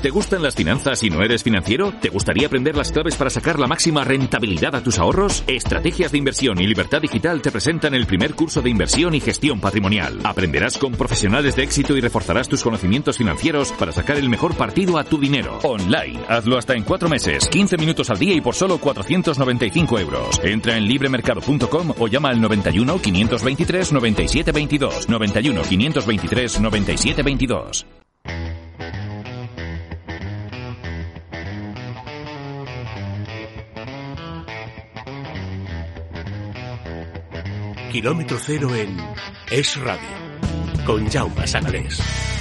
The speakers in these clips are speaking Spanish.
¿Te gustan las finanzas y no eres financiero? ¿Te gustaría aprender las claves para sacar la máxima rentabilidad a tus ahorros? Estrategias de Inversión y Libertad Digital te presentan el primer curso de inversión y gestión patrimonial. Aprenderás con profesionales de éxito y reforzarás tus conocimientos financieros para sacar el mejor partido a tu dinero. Online. Hazlo hasta en 4 meses, 15 minutos al día y por solo 495 euros. Entra en libremercado.com o llama al 91 523 97 22. 91 523 97 22. Kilómetro cero en Es Radio, con Jaume Sanalés.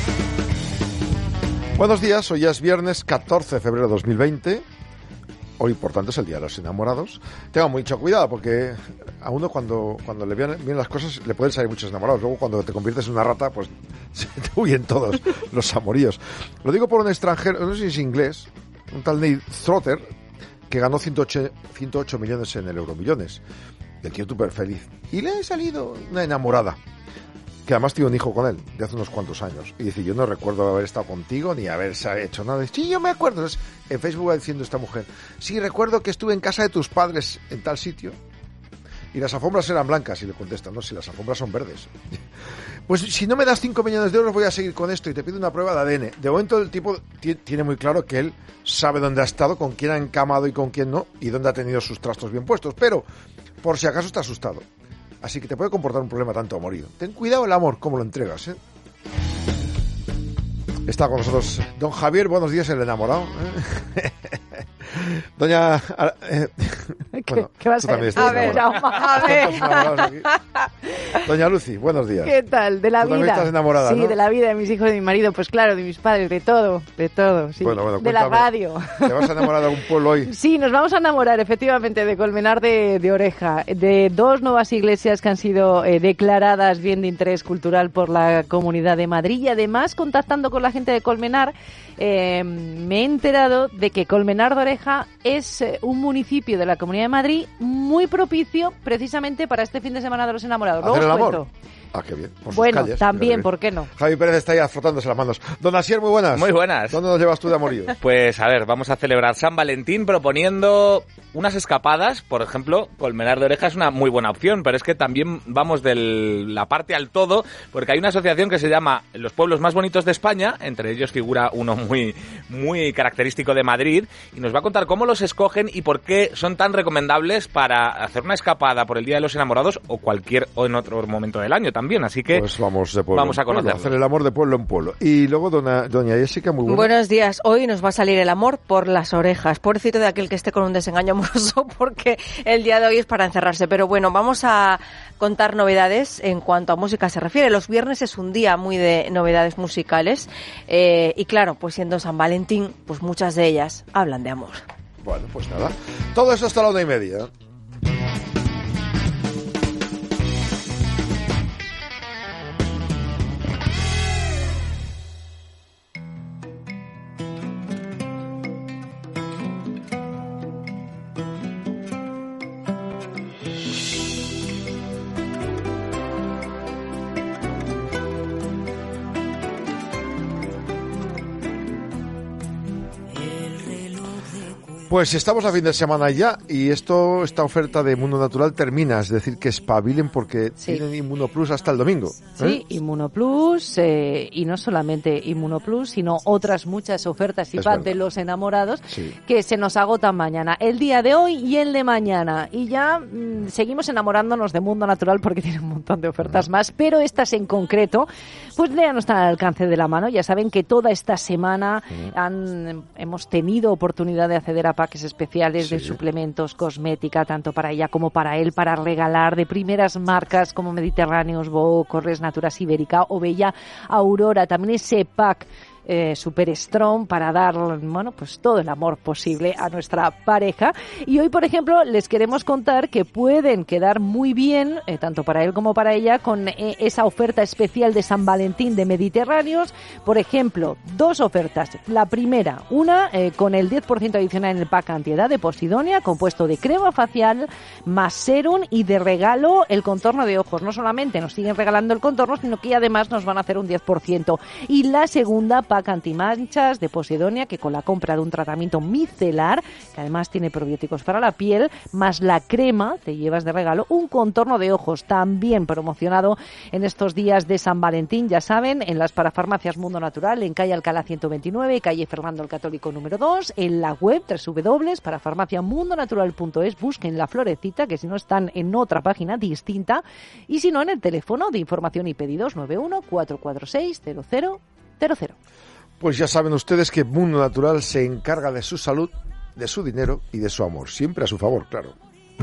Buenos días, hoy es viernes 14 de febrero de 2020. Hoy, por tanto, es el Día de los Enamorados. Tenga mucho cuidado porque a uno cuando le vean bien las cosas le pueden salir muchos enamorados. Luego, cuando te conviertes en una rata, pues se te huyen todos los amoríos. Lo digo por un extranjero, no sé si es inglés, un tal Neil Trotter, que ganó 108 millones en el Euromillones. Y el tío súper feliz. Y le ha salido una enamorada, que además tiene un hijo con él, de hace unos cuantos años. Y dice, yo no recuerdo haber estado contigo, ni haber hecho nada. Sí, yo me acuerdo. Entonces, en Facebook va diciendo esta mujer, sí, recuerdo que estuve en casa de tus padres en tal sitio, y las alfombras eran blancas. Y le contestan, no, si las alfombras son verdes. Pues si no me das 5 millones de euros voy a seguir con esto y te pido una prueba de ADN. De momento el tipo tiene muy claro que él sabe dónde ha estado, con quién ha encamado y con quién no, y dónde ha tenido sus trastos bien puestos. Pero, por si acaso, está asustado. Así que te puede comportar un problema tanto amorío. Ten cuidado el amor, cómo lo entregas, ¿eh? Está con nosotros don Javier, buenos días, el enamorado. Doña... bueno, ¿Qué va a ser? A ver. Doña Lucy, buenos días. ¿Qué tal? De la vida. Estás enamorada, sí, ¿no? De la vida, de mis hijos, de mi marido, pues claro, de mis padres, de todo, sí. Bueno, de la radio. ¿Te vas a enamorar de algún pueblo hoy? Sí, nos vamos a enamorar, efectivamente, de Colmenar de Oreja, de 2 nuevas iglesias que han sido declaradas bien de interés cultural por la Comunidad de Madrid, y además, contactando con la gente de Colmenar, me he enterado de que Colmenar de Oreja es un municipio de la Comunidad de Madrid muy propicio precisamente para este fin de semana de los enamorados. ¿Hacer el amor? Cuento. Ah, qué bien. Por bueno, sus calles, también, ¿por qué no? Javi Pérez está ya frotándose las manos. Don Asier, muy buenas. Muy buenas. ¿Dónde nos llevas tú de amorío? Pues a ver, vamos a celebrar San Valentín proponiendo unas escapadas. Por ejemplo, Colmenar de Oreja es una muy buena opción, pero es que también vamos de la parte al todo, porque hay una asociación que se llama Los Pueblos Más Bonitos de España, entre ellos figura uno muy, muy característico de Madrid, y nos va a contar cómo los escogen y por qué son tan recomendables para hacer una escapada por el Día de los Enamorados o en otro momento del año también, así que... Pues vamos de pueblo vamos a conocerlo. Hacer el amor de pueblo en pueblo. Y luego doña Jessica, muy buena. Buenos días. Hoy nos va a salir el amor por las orejas. Pobrecito de aquel que esté con un desengaño amoroso, porque el día de hoy es para encerrarse. Pero bueno, vamos a contar novedades en cuanto a música se refiere. Los viernes es un día muy de novedades musicales. Y claro, pues siendo San Valentín, pues muchas de ellas hablan de amor. Bueno, pues nada. Todo eso hasta la 1:30. Pues estamos a fin de semana ya y esta oferta de Mundo Natural termina, es decir, que espabilen porque tienen Inmunoplus hasta el domingo. Sí, Inmunoplus, y no solamente Inmunoplus, sino otras muchas ofertas y packs de los enamorados que se nos agotan mañana, el día de hoy y el de mañana. Y ya seguimos enamorándonos de Mundo Natural porque tiene un montón de ofertas más, pero estas en concreto, pues ya no están al alcance de la mano. Ya saben que toda esta semana hemos tenido oportunidad de acceder a packs especiales de suplementos, cosmética, tanto para ella como para él, para regalar de primeras marcas como Mediterráneos, Vogue, Corres Naturas Ibérica o Bella Aurora. También ese pack Super Strong para dar, bueno, pues todo el amor posible a nuestra pareja. Y hoy, por ejemplo, les queremos contar que pueden quedar muy bien, tanto para él como para ella, con esa oferta especial de San Valentín de Mediterráneos. Por ejemplo, 2 ofertas. La primera, una con el 10% adicional en el pack antiedad de Posidonia, compuesto de crema facial más serum, y de regalo el contorno de ojos. No solamente nos siguen regalando el contorno, sino que además nos van a hacer un 10%. Y la segunda, pack antimanchas de Posidonia, que con la compra de un tratamiento micelar, que además tiene probióticos para la piel, más la crema, te llevas de regalo un contorno de ojos, también promocionado en estos días de San Valentín, ya saben, en las parafarmacias Mundo Natural, en calle Alcalá 129, calle Fernando el Católico número 2, en la web www.parafarmaciamundonatural.es, busquen la florecita, que si no están en otra página distinta, y si no en el teléfono de información y pedidos 91-446-0000. Pues ya saben ustedes que Mundo Natural se encarga de su salud, de su dinero y de su amor, siempre a su favor, claro.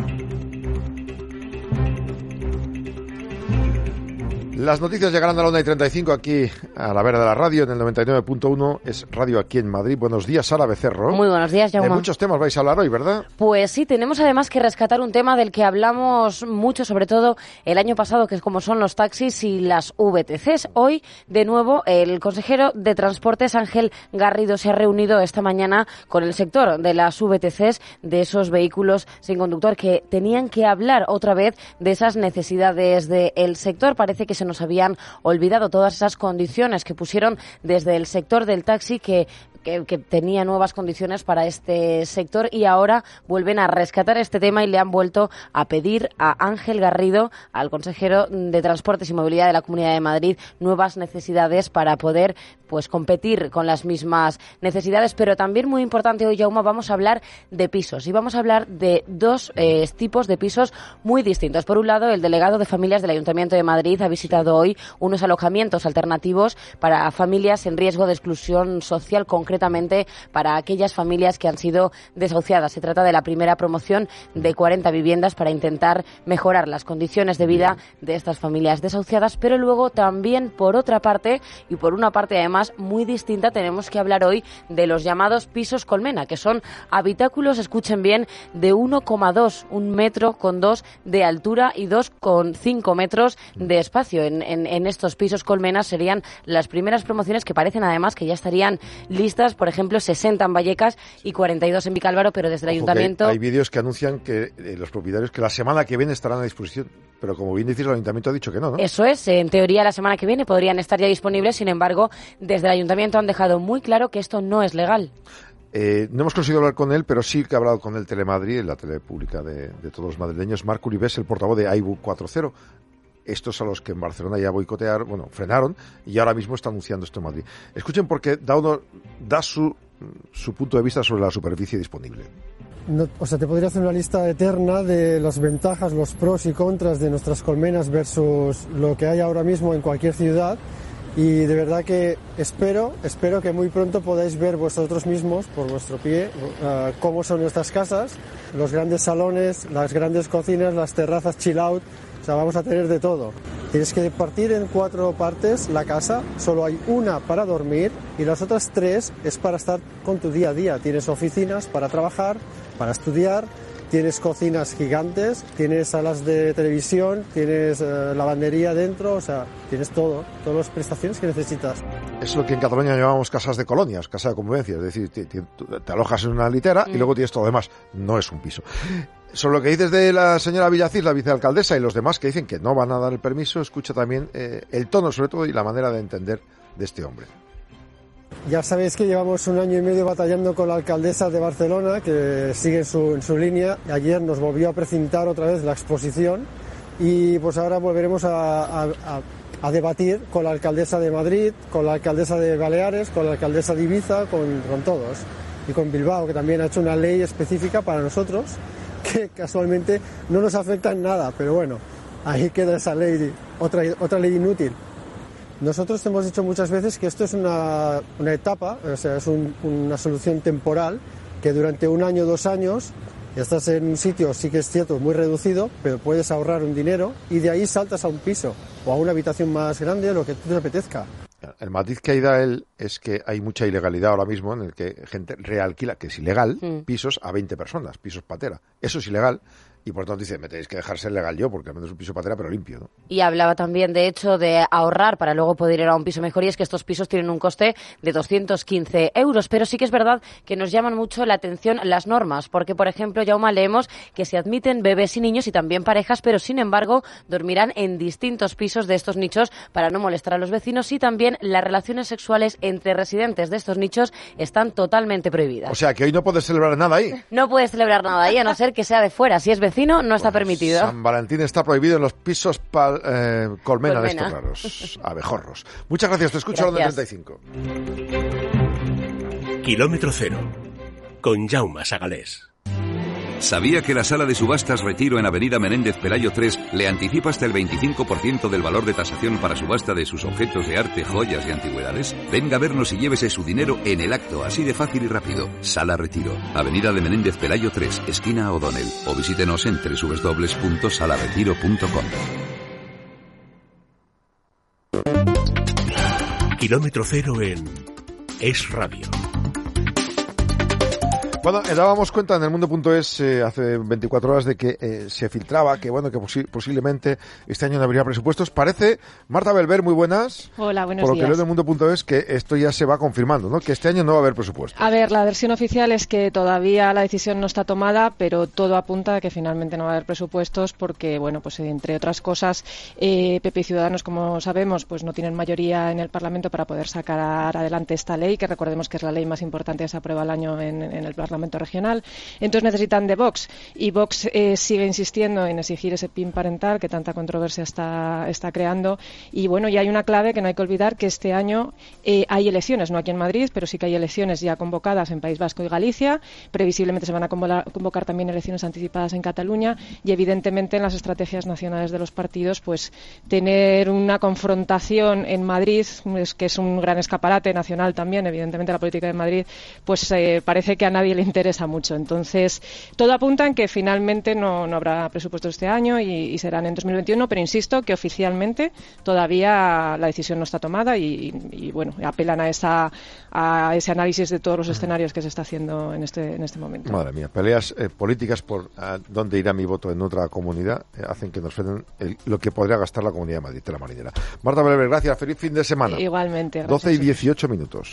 Las noticias llegarán a la 1:35 aquí a la vera de la radio, en el 99.1, es radio aquí en Madrid. Buenos días, Sara Becerro. Muy buenos días, Jaume. De muchos temas vais a hablar hoy, ¿verdad? Pues sí, tenemos además que rescatar un tema del que hablamos mucho, sobre todo el año pasado, que es como son los taxis y las VTCs. Hoy, de nuevo, el consejero de Transportes, Ángel Garrido, se ha reunido esta mañana con el sector de las VTCs, de esos vehículos sin conductor, que tenían que hablar otra vez de esas necesidades del sector. Parece que se nos habían olvidado todas esas condiciones que pusieron desde el sector del taxi, que tenía nuevas condiciones para este sector, y ahora vuelven a rescatar este tema y le han vuelto a pedir a Ángel Garrido, al consejero de Transportes y Movilidad de la Comunidad de Madrid, nuevas necesidades para poder competir con las mismas necesidades. Pero también, muy importante hoy, Jaume, vamos a hablar de pisos, y vamos a hablar de dos tipos de pisos muy distintos. Por un lado, el delegado de familias del Ayuntamiento de Madrid ha visitado hoy unos alojamientos alternativos para familias en riesgo de exclusión social, concretamente para aquellas familias que han sido desahuciadas. Se trata de la primera promoción de 40 viviendas para intentar mejorar las condiciones de vida de estas familias desahuciadas. Pero luego también, por otra parte, y por una parte además muy distinta, tenemos que hablar hoy de los llamados pisos colmena, que son habitáculos, escuchen bien, de 1,2, 1,2 metros de altura y 2,5 metros de espacio. En estos pisos colmenas serían las primeras promociones, que parecen además que ya estarían listas, por ejemplo, 60 en Vallecas y 42 en Vicálvaro, pero desde el Ayuntamiento... Hay vídeos que anuncian que los propietarios que la semana que viene estarán a disposición, pero como bien decís, el Ayuntamiento ha dicho que no, ¿no? Eso es, en teoría la semana que viene podrían estar ya disponibles, sin embargo, desde el Ayuntamiento han dejado muy claro que esto no es legal. No hemos conseguido hablar con él, pero sí que ha hablado con el Telemadrid, la tele pública de todos los madrileños. Marc Uribés, el portavoz de AIBU 4.0. Estos a los que en Barcelona ya frenaron, y ahora mismo está anunciando esto en Madrid. Escuchen, porque da su punto de vista sobre la superficie disponible. Te podría hacer una lista eterna de las ventajas, los pros y contras de nuestras colmenas versus lo que hay ahora mismo en cualquier ciudad. Y de verdad que espero que muy pronto podáis ver vosotros mismos, por vuestro pie, cómo son nuestras casas, los grandes salones, las grandes cocinas, las terrazas chill out. O sea, vamos a tener de todo. Tienes que partir en 4 partes la casa, solo hay una para dormir y las otras 3 es para estar con tu día a día. Tienes oficinas para trabajar, para estudiar, tienes cocinas gigantes, tienes salas de televisión, tienes lavandería dentro, o sea, tienes todas las prestaciones que necesitas. Es lo que en Cataluña llamamos casas de colonias, casa de convivencia, es decir, te alojas en una litera y luego tienes todo lo demás. No es un piso. Sobre lo que dices de la señora Villacís, la vicealcaldesa, y los demás que dicen que no van a dar el permiso, escucha también el tono, sobre todo, y la manera de entender de este hombre. Ya sabéis que llevamos 1 año y medio batallando con la alcaldesa de Barcelona, que sigue en su línea. Ayer nos volvió a precintar otra vez la exposición y pues ahora volveremos a debatir con la alcaldesa de Madrid, con la alcaldesa de Baleares, con la alcaldesa de Ibiza, con todos. Y con Bilbao, que también ha hecho una ley específica para nosotros, que casualmente no nos afecta en nada, pero bueno, ahí queda esa ley, otra ley inútil. Nosotros hemos dicho muchas veces que esto es una etapa, o sea, es una solución temporal, que durante 1 año, 2 años, estás en un sitio, sí que es cierto, muy reducido, pero puedes ahorrar un dinero y de ahí saltas a un piso o a una habitación más grande, lo que te apetezca. El matiz que da él es que hay mucha ilegalidad ahora mismo en el que gente realquila, que es ilegal, pisos a 20 personas, pisos patera. Eso es ilegal. y por tanto dice, me tenéis que dejar ser legal yo, porque al menos es un piso patera, pero limpio, ¿no? Y hablaba también, de hecho, de ahorrar para luego poder ir a un piso mejor, y es que estos pisos tienen un coste de 215 euros. Pero sí que es verdad que nos llaman mucho la atención las normas, porque, por ejemplo, Jaume, leemos que se admiten bebés y niños y también parejas, pero sin embargo dormirán en distintos pisos de estos nichos para no molestar a los vecinos, y también las relaciones sexuales entre residentes de estos nichos están totalmente prohibidas. O sea, que hoy no puedes celebrar nada ahí. No puedes celebrar nada ahí, a no ser que sea de fuera. Si es vecino, no está permitido. San Valentín está prohibido en los pisos colmena de estos raros, abejorros. Muchas gracias, te escucho a la 35. Kilómetro Cero, con Jaume Sagalés. ¿Sabía que la sala de subastas Retiro en Avenida Menéndez Pelayo 3 le anticipa hasta el 25% del valor de tasación para subasta de sus objetos de arte, joyas y antigüedades? Venga a vernos y llévese su dinero en el acto, así de fácil y rápido. Sala Retiro, Avenida de Menéndez Pelayo 3, esquina O'Donnell. O visítenos en www.salaretiro.com. Kilómetro Cero en Es Radio. Bueno, dábamos cuenta en el mundo.es hace 24 horas de que se filtraba que bueno que posiblemente este año no habría presupuestos. Parece, Marta Belver, muy buenas. Hola, buenos días. Por lo que días. leo en el mundo.es que esto ya se va confirmando, ¿no? Que este año no va a haber presupuestos. A ver, la versión oficial es que todavía la decisión no está tomada, pero todo apunta a que finalmente no va a haber presupuestos porque, bueno, pues entre otras cosas, PP y Ciudadanos, como sabemos, pues no tienen mayoría en el Parlamento para poder sacar adelante esta ley, que recordemos que es la ley más importante que se aprueba al año en el Parlamento regional. Entonces necesitan de Vox, y Vox sigue insistiendo en exigir ese PIN parental que tanta controversia está creando. Y bueno, y hay una clave que no hay que olvidar, que este año hay elecciones, no aquí en Madrid, pero sí que hay elecciones ya convocadas en País Vasco y Galicia. Previsiblemente se van a convocar también elecciones anticipadas en Cataluña, y evidentemente en las estrategias nacionales de los partidos, pues tener una confrontación en Madrid, que es un gran escaparate nacional también, evidentemente la política de Madrid, pues parece que a nadie le interesa mucho. Entonces, todo apunta en que finalmente no habrá presupuestos este año y serán en 2021, pero insisto que oficialmente todavía la decisión no está tomada y bueno, apelan a ese análisis de todos los escenarios que se está haciendo en este momento. Madre mía, peleas políticas por dónde irá mi voto en otra comunidad hacen que nos frenen lo que podría gastar la Comunidad de Madrid, de la marinera. Marta Belver, gracias, feliz fin de semana. Igualmente. Gracias. 12 y 18 minutos.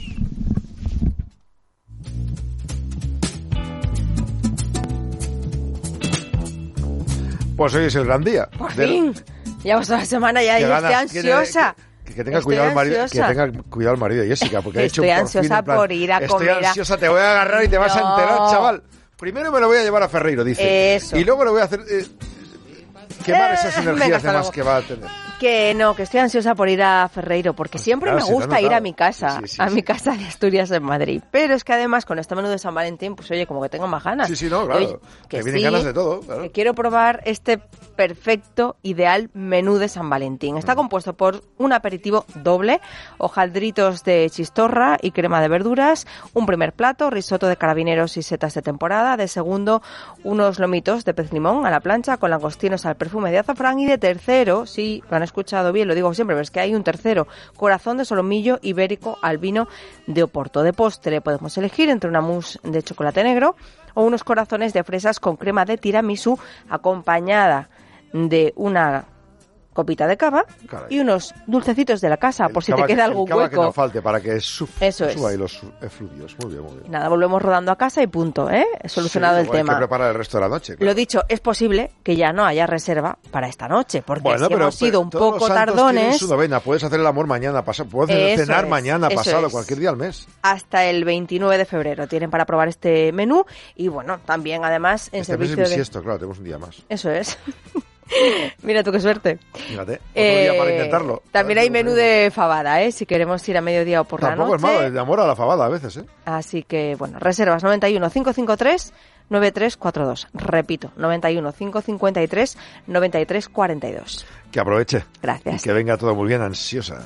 Pues hoy es el gran día. Por fin. Ya toda la semana ya estoy ansiosa. Que tenga cuidado el marido, que tenga cuidado el marido de Jessica, porque ha hecho estoy ansiosa por ir a comer. Estoy ansiosa, te voy a agarrar y te vas a enterar, chaval. Primero me lo voy a llevar a Ferreiro, dice. Eso. Y luego le voy a hacer quemar esas energías de más que va a tener. Que estoy ansiosa por ir a Ferreiro, porque siempre me gusta ir a mi casa, mi casa de Asturias en Madrid. Pero es que además con este menú de San Valentín, pues oye, como que tengo más ganas. Sí, no, claro. Oye, que vienen ganas de todo, claro. Que quiero probar este perfecto, ideal menú de San Valentín. Está compuesto por un aperitivo doble, hojaldritos de chistorra y crema de verduras, un primer plato, risotto de carabineros y setas de temporada, de segundo, unos lomitos de pez limón a la plancha con langostinos al perfume de azafrán, y de tercero, sí, lo han escuchado bien, lo digo siempre, pero es que hay un tercero, corazón de solomillo ibérico al vino de Oporto. De postre podemos elegir entre una mousse de chocolate negro o unos corazones de fresas con crema de tiramisú acompañada de una copita de cava. Caray. Y unos dulcecitos de la casa, por si te queda algún hueco. Que no falte para que suba ahí los efluvios. Muy bien. Nada, volvemos rodando a casa y punto, ¿eh? Solucionado el tema. Hay que preparar el resto de la noche. Claro. Lo dicho, es posible que ya no haya reserva para esta noche, porque si hemos sido un poco tardones. Su novena, puedes hacer el amor mañana pasado, puedes cenar mañana pasado, cualquier día al mes. Hasta el 29 de febrero tienen para probar este menú, y bueno, también además en servicio mes es bisiesto, claro, tenemos un día más. Eso es. Mira tú qué suerte. Fíjate, otro día para intentarlo. También hay menú de fabada, si queremos ir a mediodía o por la noche. Tampoco es malo, el de amor a la fabada a veces, Así que, bueno, reservas 91 553 9342. Repito, 91 553 9342. Que aproveche. Gracias. Y que venga todo muy bien, ansiosa.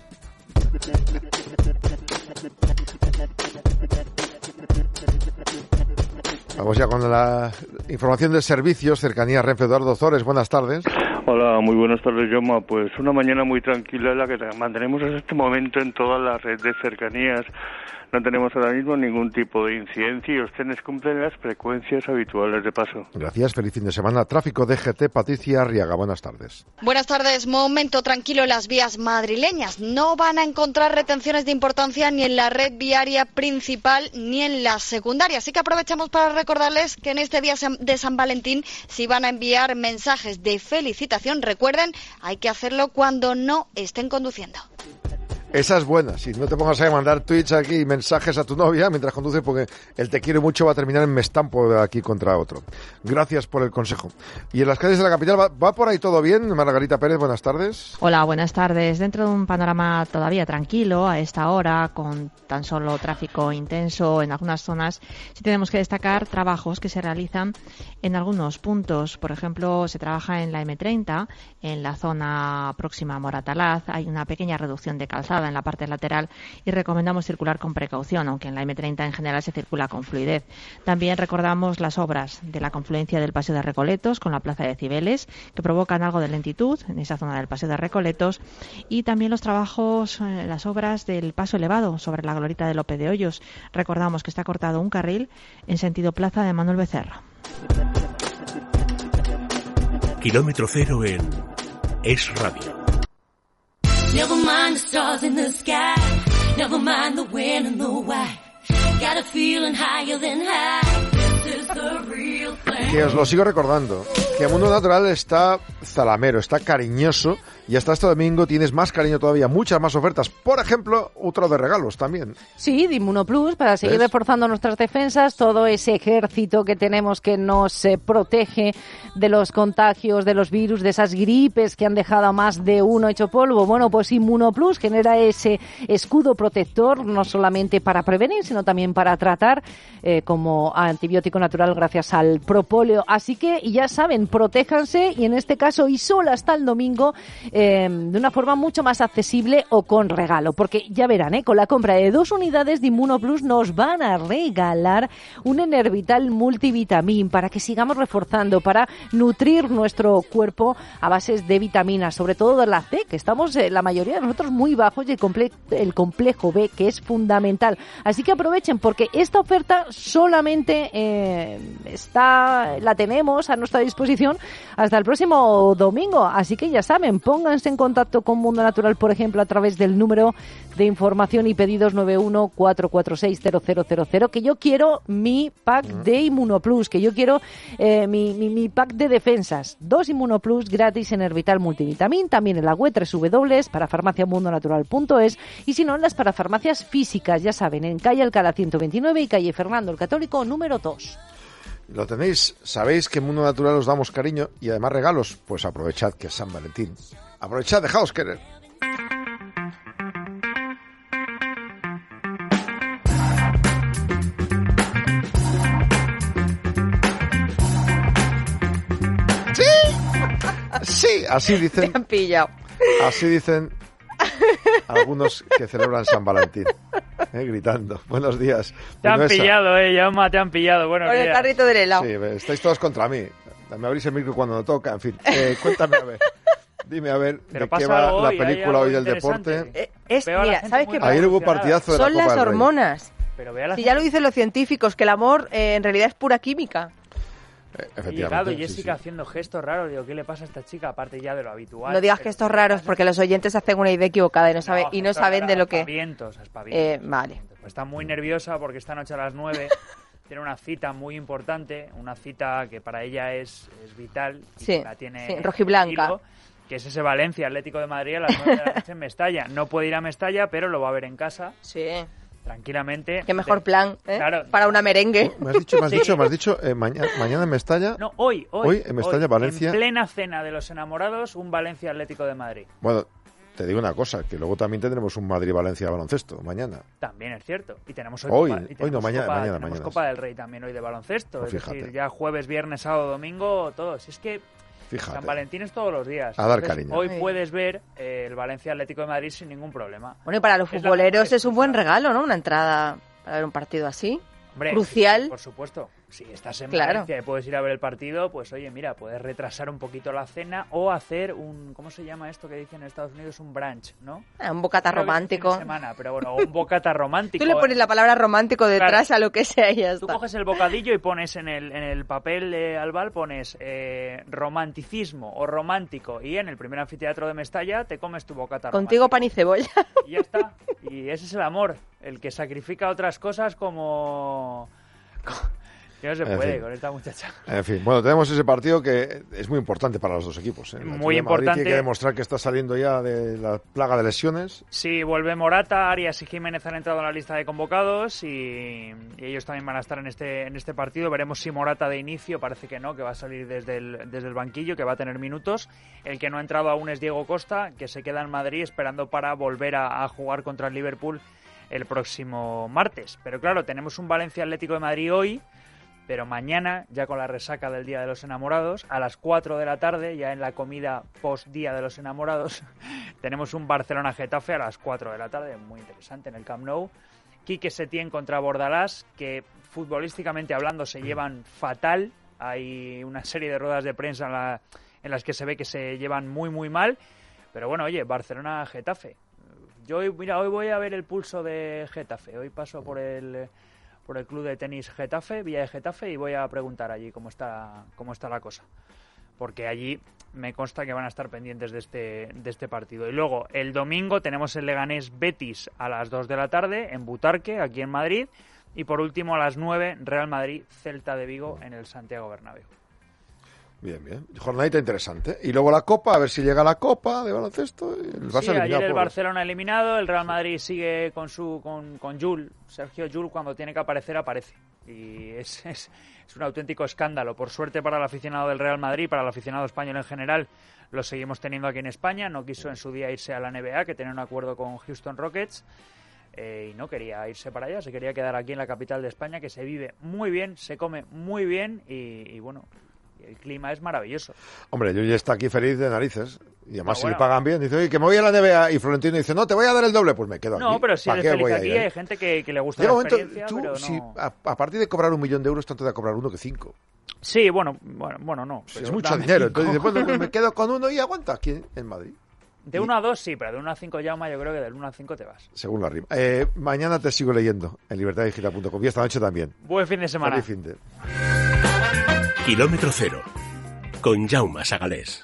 Vamos ya con la información de servicios, cercanía Renfe. Eduardo Zores, buenas tardes. Hola, muy buenas tardes, Jaume. Pues una mañana muy tranquila la que mantenemos en este momento en toda la red de cercanías No tenemos ahora mismo ningún tipo de incidencia y los trenes cumplen las frecuencias habituales de paso. Gracias, feliz fin de semana. Tráfico DGT, Patricia Arriaga, buenas tardes. Buenas tardes, momento tranquilo en las vías madrileñas. No van a encontrar retenciones de importancia ni en la red viaria principal ni en la secundaria. Así que aprovechamos para recordarles que en este día de San Valentín, si van a enviar mensajes de felicitación, recuerden, hay que hacerlo cuando no estén conduciendo. Esa es buena, si no te pongas a mandar tweets aquí y mensajes a tu novia mientras conduces, porque el te quiero mucho va a terminar en me estampo de aquí contra otro. Gracias por el consejo. Y en las calles de la capital, ¿va por ahí todo bien? Margarita Pérez, buenas tardes. Hola, buenas tardes. Dentro de un panorama todavía tranquilo a esta hora, con tan solo tráfico intenso en algunas zonas, sí tenemos que destacar trabajos que se realizan en algunos puntos. Por ejemplo, se trabaja en la M30, en la zona próxima a Moratalaz. Hay una pequeña reducción de calzada en la parte lateral y recomendamos circular con precaución, aunque en la M30 en general se circula con fluidez. También recordamos las obras de la confluencia del Paseo de Recoletos con la Plaza de Cibeles, que provocan algo de lentitud en esa zona del Paseo de Recoletos, y también los trabajos, las obras del paso elevado sobre la glorieta de Lope de Hoyos. Recordamos que está cortado un carril en sentido Plaza de Manuel Becerra. Kilómetro cero en Es Radio. Never mind the stars in the sky. Never mind the when and the why. Got a feeling higher than high. This is the real thing. Que os lo sigo recordando, que Mundo Natural está zalamero, está cariñoso, y hasta este domingo tienes más cariño todavía, muchas más ofertas. Por ejemplo, otro de regalos también. Sí, de Inmunoplus, para seguir reforzando nuestras defensas, todo ese ejército que tenemos que nos protege de los contagios, de los virus, de esas gripes que han dejado a más de uno hecho polvo. Bueno, pues Inmunoplus genera ese escudo protector, no solamente para prevenir, sino también para tratar, como antibiótico natural gracias al propóleo. Así que, ya saben, protéjanse, y en este caso, y solo hasta el domingo, de una forma mucho más accesible o con regalo, porque ya verán, con la compra de 2 unidades de Inmunoplus nos van a regalar un Enervital multivitamin para que sigamos reforzando, para nutrir nuestro cuerpo a bases de vitaminas, sobre todo de la C, que estamos la mayoría de nosotros muy bajos, y el complejo B, que es fundamental. Así que aprovechen, porque esta oferta solamente la tenemos a nuestra disposición hasta el próximo domingo, así que ya saben, pónganse en contacto con Mundo Natural, por ejemplo, a través del número de información y pedidos 914460000, que yo quiero mi pack de Inmunoplus, que yo quiero mi pack de defensas. 2 Inmunoplus gratis en Enervital multivitamin, también en la web www.parafarmaciamundonatural.es, y si no, en las parafarmacias físicas, ya saben, en calle Alcalá 129 y calle Fernando el Católico número 2. Lo tenéis, sabéis que en Mundo Natural os damos cariño y además regalos, pues aprovechad que es San Valentín. Aprovechad, dejaos querer. Sí, así dicen. Te han pillado. Así dicen algunos que celebran San Valentín, gritando. Buenos días. Te han pillado, Jaume, te han pillado. Buenos días. Con el carrito del helado. Sí, estáis todos contra mí. Me abrís el micro cuando no toca, en fin. Cuéntame, a ver. Dime, a ver, ¿de qué va la película hoy del deporte? Mira, ¿sabes qué pasa? Ayer hubo partidazo de la Copa del Rey. Son las hormonas. Si ya lo dicen los científicos, que el amor en realidad es pura química. Efectivamente. Y Jessica haciendo gestos raros. Digo, ¿qué le pasa a esta chica? Aparte ya de lo habitual. No digas gestos raros, porque los oyentes hacen una idea equivocada y no saben de lo que... Aspavientos. Vale. Pues está muy nerviosa porque esta noche a las 9 tiene una cita muy importante, una cita que para ella es vital. Y sí, que la tiene rojiblanca. Que es ese Valencia Atlético de Madrid a las 9 de la noche en Mestalla. No puede ir a Mestalla, pero lo va a ver en casa. Sí. Tranquilamente. Qué mejor plan, Claro. Para una merengue. Me has dicho, mañana en Mestalla. No, hoy en Mestalla, Valencia. En plena cena de los enamorados, un Valencia Atlético de Madrid. Bueno, te digo una cosa, que luego también tendremos un Madrid-Valencia baloncesto mañana. También es cierto. Y tenemos mañana. Copa del Rey también hoy de baloncesto. Pues es decir, ya jueves, viernes, sábado, domingo, todo. Si es que San Valentín es todos los días. A dar cariño. Hoy puedes ver el Valencia Atlético de Madrid sin ningún problema. Bueno, y para los futboleros es un buen regalo, ¿no? Una entrada para ver un partido así. Hombre, crucial. Por supuesto. si estás en Claro. Valencia y puedes ir a ver el partido, pues oye, mira, puedes retrasar un poquito la cena o hacer ¿cómo se llama esto que dicen en Estados Unidos? Un brunch, ¿no? Un bocata Creo que es romántico. fin de semana, pero bueno, un bocata romántico. Tú le pones la palabra romántico detrás a lo que sea y ya está. Tú coges el bocadillo y pones en el papel de albal, pones romanticismo o romántico, y en el primer anfiteatro de Mestalla te comes tu bocata Contigo pan y cebolla. y ya está. Y ese es el amor, el que sacrifica otras cosas como... Que no se puede con esta muchacha. En fin, bueno, tenemos ese partido que es muy importante para los dos equipos. Muy importante. Tiene que demostrar que está saliendo ya de la plaga de lesiones. Sí, vuelve Morata, Arias y Jiménez han entrado en la lista de convocados y ellos también van a estar en este partido. Veremos si Morata de inicio, parece que no, que va a salir desde el banquillo, que va a tener minutos. El que no ha entrado aún es Diego Costa, que se queda en Madrid esperando para volver a jugar contra el Liverpool el próximo martes. Pero claro, tenemos un Valencia Atlético de Madrid hoy, pero mañana, ya con la resaca del Día de los Enamorados, a las 4 de la tarde, ya en la comida post-Día de los Enamorados, tenemos un Barcelona-Getafe a las 4 de la tarde, muy interesante, en el Camp Nou. Quique Setién contra Bordalás, que futbolísticamente hablando se llevan fatal. Hay una serie de ruedas de prensa en las que se ve que se llevan muy, muy mal. Pero bueno, oye, Barcelona-Getafe. Yo hoy voy a ver el pulso de Getafe. Hoy paso por el club de tenis Getafe, Villa de Getafe, y voy a preguntar allí cómo está la cosa. Porque allí me consta que van a estar pendientes de este partido. Y luego, el domingo tenemos el Leganés Betis a las 2 de la tarde en Butarque, aquí en Madrid. Y por último, a las 9, Real Madrid Celta de Vigo en el Santiago Bernabéu. Bien, bien. Jornadita interesante. Y luego la Copa, a ver si llega la Copa de baloncesto. Sí, ayer el Barcelona eliminado, el Real Madrid sigue con Jules, Sergio Jules, cuando tiene que aparecer, aparece. Y es un auténtico escándalo. Por suerte para el aficionado del Real Madrid, para el aficionado español en general, lo seguimos teniendo aquí en España. No quiso en su día irse a la NBA, que tenía un acuerdo con Houston Rockets. Y no quería irse para allá, se quería quedar aquí en la capital de España, que se vive muy bien, se come muy bien y bueno... El clima es maravilloso. Hombre, yo ya está aquí feliz de narices. Y además, si le pagan bien, dice, oye, que me voy a la NBA. Y Florentino dice, no, te voy a dar el doble. Pues me quedo aquí. No, pero si eres feliz aquí, hay gente que le gusta la experiencia. Tú, pero no... si a partir de cobrar 1 millón de euros, tanto de cobrar 1 que 5. Sí, bueno, no. Es mucho dinero. 5. Entonces dice, pues me quedo con 1 y aguanto aquí en Madrid. De 1 a 2 sí, pero de 1 a 5 Jaume, yo creo que del 1 a 5 te vas. Según la rima. Mañana te sigo leyendo en libertaddigital.com y esta noche también. Buen fin de semana. Feliz fin de... Kilómetro Cero, con Jaume Sagalés.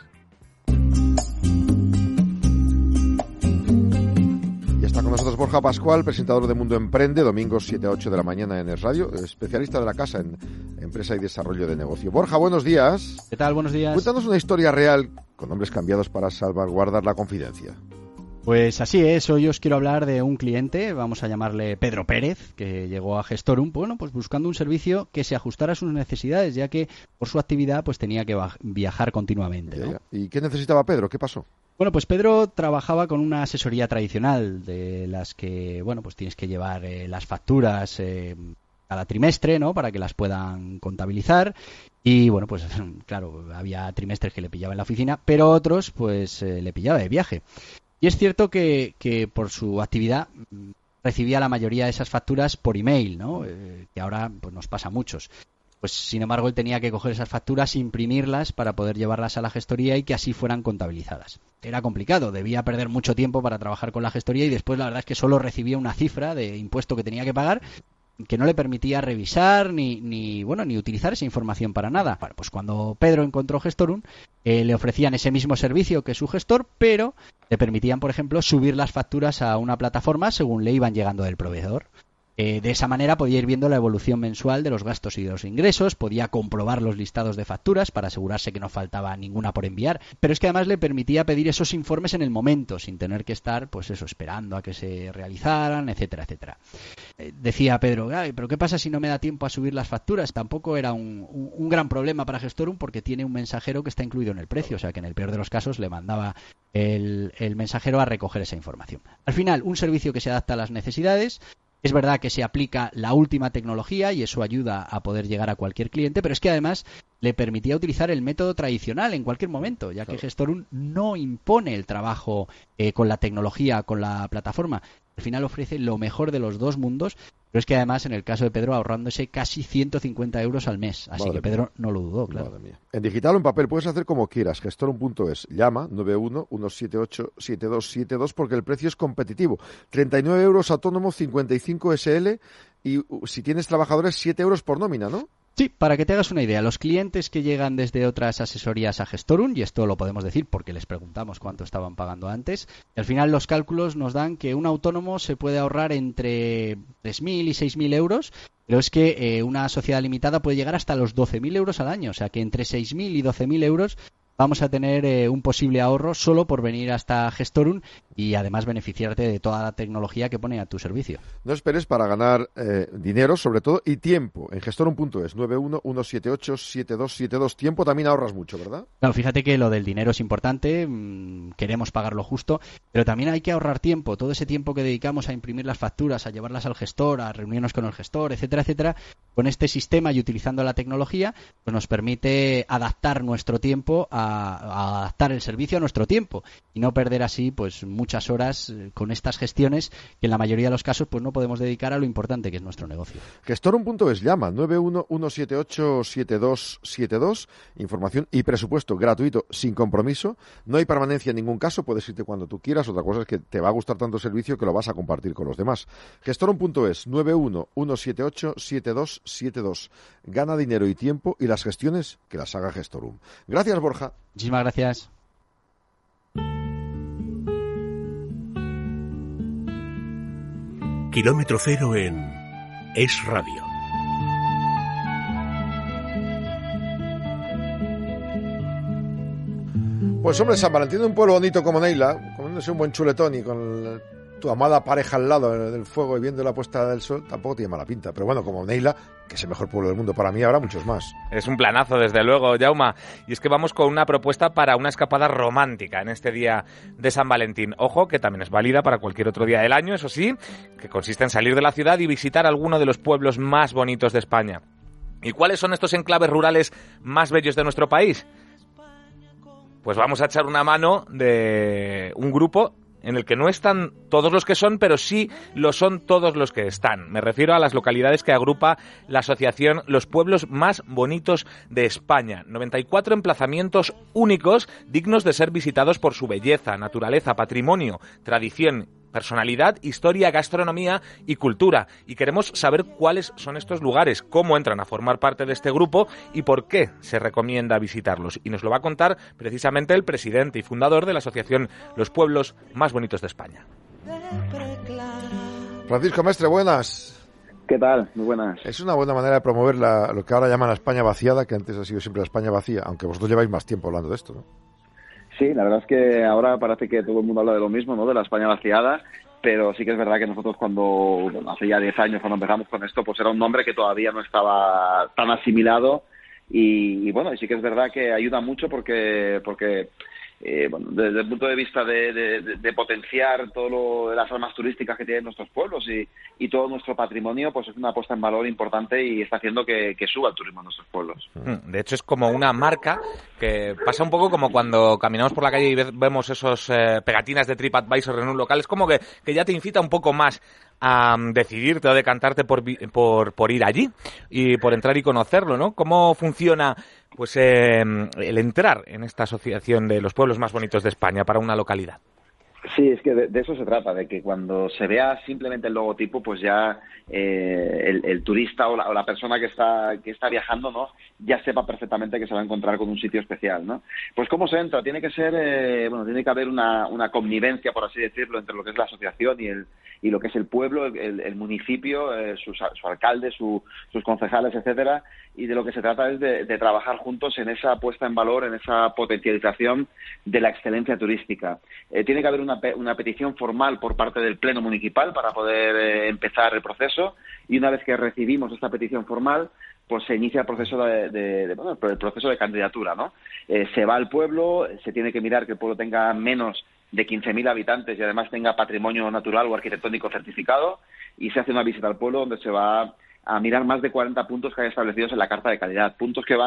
Y está con nosotros Borja Pascual, presentador de Mundo Emprende, domingos 7 a 8 de la mañana en Es Radio, especialista de la casa en empresa y desarrollo de negocio. Borja, buenos días. ¿Qué tal? Buenos días. Cuéntanos una historia real con nombres cambiados para salvaguardar la confidencia. Pues así es, hoy os quiero hablar de un cliente, vamos a llamarle Pedro Pérez, que llegó a Gestorum, bueno, pues buscando un servicio que se ajustara a sus necesidades, ya que por su actividad pues tenía que viajar continuamente, ¿no? ¿Y qué necesitaba Pedro? ¿Qué pasó? Bueno, pues Pedro trabajaba con una asesoría tradicional de las que, bueno, pues tienes que llevar las facturas cada trimestre, ¿no? Para que las puedan contabilizar. Y bueno, pues claro, había trimestres que le pillaba en la oficina, pero otros pues le pillaba de viaje. Y es cierto que por su actividad recibía la mayoría de esas facturas por email, ¿no? Que ahora pues nos pasa a muchos. Pues sin embargo él tenía que coger esas facturas, imprimirlas para poder llevarlas a la gestoría y que así fueran contabilizadas. Era complicado, debía perder mucho tiempo para trabajar con la gestoría y después la verdad es que solo recibía una cifra de impuesto que tenía que pagar, que no le permitía revisar ni utilizar esa información para nada. Bueno, pues cuando Pedro encontró Gestorum, le ofrecían ese mismo servicio que su gestor, pero le permitían, por ejemplo, subir las facturas a una plataforma según le iban llegando del proveedor. De esa manera podía ir viendo la evolución mensual de los gastos y de los ingresos, podía comprobar los listados de facturas para asegurarse que no faltaba ninguna por enviar, pero es que además le permitía pedir esos informes en el momento, sin tener que estar, pues eso, esperando a que se realizaran, etcétera, etcétera. Decía Pedro, pero ¿qué pasa si no me da tiempo a subir las facturas? Tampoco era un gran problema para Gestorum porque tiene un mensajero que está incluido en el precio, o sea que en el peor de los casos le mandaba el mensajero a recoger esa información. Al final, un servicio que se adapta a las necesidades. Es verdad que se aplica la última tecnología y eso ayuda a poder llegar a cualquier cliente, pero es que además le permitía utilizar el método tradicional en cualquier momento, ya que Gestorum no impone el trabajo con la tecnología, con la plataforma. Al final ofrece lo mejor de los dos mundos Pero es que además, en el caso de Pedro, ahorrándose casi 150 euros al mes. Así que Pedro no lo dudó, claro. Madre mía. En digital o en papel puedes hacer como quieras. Gestorum.es. Llama 91-178-7272 porque el precio es competitivo. 39 euros autónomo, 55 SL y si tienes trabajadores, 7 euros por nómina, ¿no? Sí, para que te hagas una idea, los clientes que llegan desde otras asesorías a Gestorum, y esto lo podemos decir porque les preguntamos cuánto estaban pagando antes, al final los cálculos nos dan que un autónomo se puede ahorrar entre 3.000 y 6.000 euros, pero es que una sociedad limitada puede llegar hasta los 12.000 euros al año, o sea que entre 6.000 y 12.000 euros vamos a tener un posible ahorro solo por venir hasta Gestorum y además beneficiarte de toda la tecnología que pone a tu servicio. No esperes para ganar dinero, sobre todo, y tiempo. En gestorum.es, 91-178-7272. Tiempo también ahorras mucho, ¿verdad? Claro, fíjate que lo del dinero es importante, queremos pagarlo justo, pero también hay que ahorrar tiempo. Todo ese tiempo que dedicamos a imprimir las facturas, a llevarlas al gestor, a reunirnos con el gestor, etcétera, etcétera, con este sistema y utilizando la tecnología, pues nos permite adaptar nuestro tiempo a adaptar el servicio a nuestro tiempo y no perder así pues muchas horas con estas gestiones que en la mayoría de los casos pues no podemos dedicar a lo importante que es nuestro negocio. Gestorum.es, llama 91-178-7272, información y presupuesto gratuito sin compromiso, no hay permanencia en ningún caso, puedes irte cuando tú quieras, otra cosa es que te va a gustar tanto el servicio que lo vas a compartir con los demás. Gestorum.es, 91-178-7272, gana dinero y tiempo y las gestiones que las haga Gestorum. Gracias, Borja. Muchísimas gracias. Kilómetro cero en Es Radio. Pues hombre, San Valentín de un pueblo bonito como Neila, comiéndose un buen chuletón y con tu amada pareja al lado del fuego y viendo la puesta del sol, tampoco tiene mala pinta. Pero bueno, como Neila, que es el mejor pueblo del mundo para mí, habrá muchos más. Es un planazo, desde luego, Jauma. Y es que vamos con una propuesta para una escapada romántica en este día de San Valentín. Ojo, que también es válida para cualquier otro día del año, eso sí, que consiste en salir de la ciudad y visitar alguno de los pueblos más bonitos de España. ¿Y cuáles son estos enclaves rurales más bellos de nuestro país? Pues vamos a echar una mano de un grupo en el que no están todos los que son, pero sí lo son todos los que están. Me refiero a las localidades que agrupa la asociación Los Pueblos Más Bonitos de España. 94 emplazamientos únicos, dignos de ser visitados por su belleza, naturaleza, patrimonio, tradición, personalidad, historia, gastronomía y cultura. Y queremos saber cuáles son estos lugares, cómo entran a formar parte de este grupo y por qué se recomienda visitarlos. Y nos lo va a contar precisamente el presidente y fundador de la asociación Los Pueblos Más Bonitos de España. Francisco Mestre, buenas. ¿Qué tal? Muy buenas. Es una buena manera de promover lo que ahora llaman la España vaciada, que antes ha sido siempre la España vacía, aunque vosotros lleváis más tiempo hablando de esto, ¿no? Sí, la verdad es que ahora parece que todo el mundo habla de lo mismo, ¿no? De la España vaciada, pero sí que es verdad que nosotros hace ya 10 años cuando empezamos con esto, pues era un nombre que todavía no estaba tan asimilado y bueno, y sí que es verdad que ayuda mucho porque bueno, desde el punto de vista de potenciar todo las armas turísticas que tienen nuestros pueblos y todo nuestro patrimonio, pues es una puesta en valor importante y está haciendo que suba el turismo en nuestros pueblos. De hecho, es como una marca que pasa un poco como cuando caminamos por la calle y vemos esos pegatinas de TripAdvisor en un local. Es como que ya te incita un poco más a decidirte o decantarte por ir allí y por entrar y conocerlo, ¿no? ¿Cómo funciona pues el entrar en esta asociación de los pueblos más bonitos de España para una localidad? Sí, es que de eso se trata, de que cuando se vea simplemente el logotipo, pues ya el turista o la persona que está viajando, ¿no, ya sepa perfectamente que se va a encontrar con un sitio especial, ¿no? Pues ¿cómo se entra? Tiene que ser, tiene que haber una connivencia, por así decirlo, entre lo que es la asociación y lo que es el pueblo, el municipio, su alcalde, sus concejales, etcétera, y de lo que se trata es de trabajar juntos en esa puesta en valor, en esa potencialización de la excelencia turística. Tiene que haber una petición formal por parte del Pleno Municipal para poder empezar el proceso, y una vez que recibimos esta petición formal, pues se inicia el proceso el proceso de candidatura, ¿no? Se va al pueblo, se tiene que mirar que el pueblo tenga menos de 15.000 habitantes y además tenga patrimonio natural o arquitectónico certificado, y se hace una visita al pueblo donde se va a mirar más de 40 puntos que hay establecidos en la Carta de Calidad, puntos que van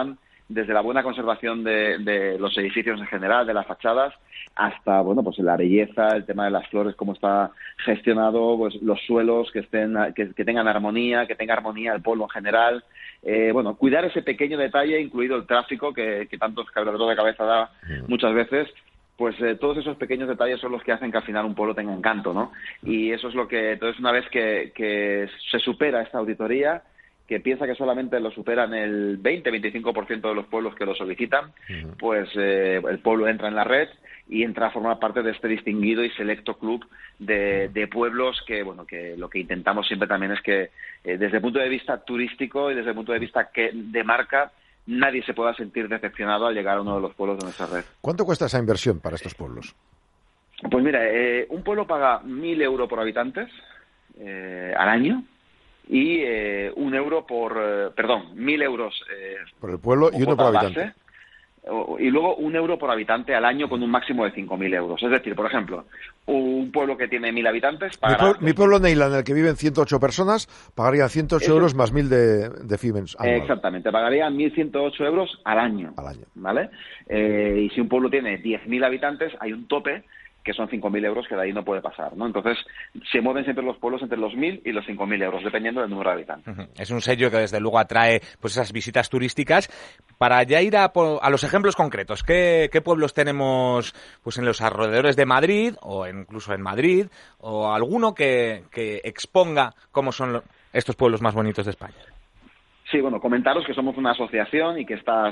desde la buena conservación de los edificios en general, de las fachadas, hasta, bueno, pues la belleza, el tema de las flores, cómo está gestionado, pues los suelos que tengan armonía, que tenga armonía el pueblo en general. Bueno, cuidar ese pequeño detalle, incluido el tráfico, que tantos quebraderos de cabeza da muchas veces. Pues todos esos pequeños detalles son los que hacen que al final un pueblo tenga encanto, ¿no? Y eso es lo que, entonces, una vez que se supera esta auditoría, que piensa que solamente lo superan el 20-25% de los pueblos que lo solicitan, pues el pueblo entra en la red y entra a formar parte de este distinguido y selecto club de pueblos que, bueno, que lo que intentamos siempre también es que desde el punto de vista turístico y desde el punto de vista de marca, nadie se pueda sentir decepcionado al llegar a uno de los pueblos de nuestra red. ¿Cuánto cuesta esa inversión para estos pueblos? Pues mira, un pueblo paga 1.000 euros por habitantes al año y 1 euro por... perdón, 1.000 euros... por el pueblo y 1 por habitante. Base, y luego 1 euro por habitante al año con un máximo de 5.000 euros. Es decir, por ejemplo, un pueblo que tiene 1.000 habitantes... Mi pueblo Neila, en el que viven 108 personas, pagaría 108 euros más 1.000 de FIMENS anual. Exactamente, pagaría 1.108 euros al año. ¿Vale? Y si un pueblo tiene 10.000 habitantes, hay un tope que son 5.000 euros, que de ahí no puede pasar, ¿no? Entonces, se mueven siempre los pueblos entre los 1.000 y los 5.000 euros, dependiendo del número de habitantes. Es un sello que, desde luego, atrae pues esas visitas turísticas. Para ya ir a los ejemplos concretos, ¿qué pueblos tenemos pues en los alrededores de Madrid, o incluso en Madrid, o alguno que exponga cómo son estos pueblos más bonitos de España? Sí, bueno, comentaros que somos una asociación y que estas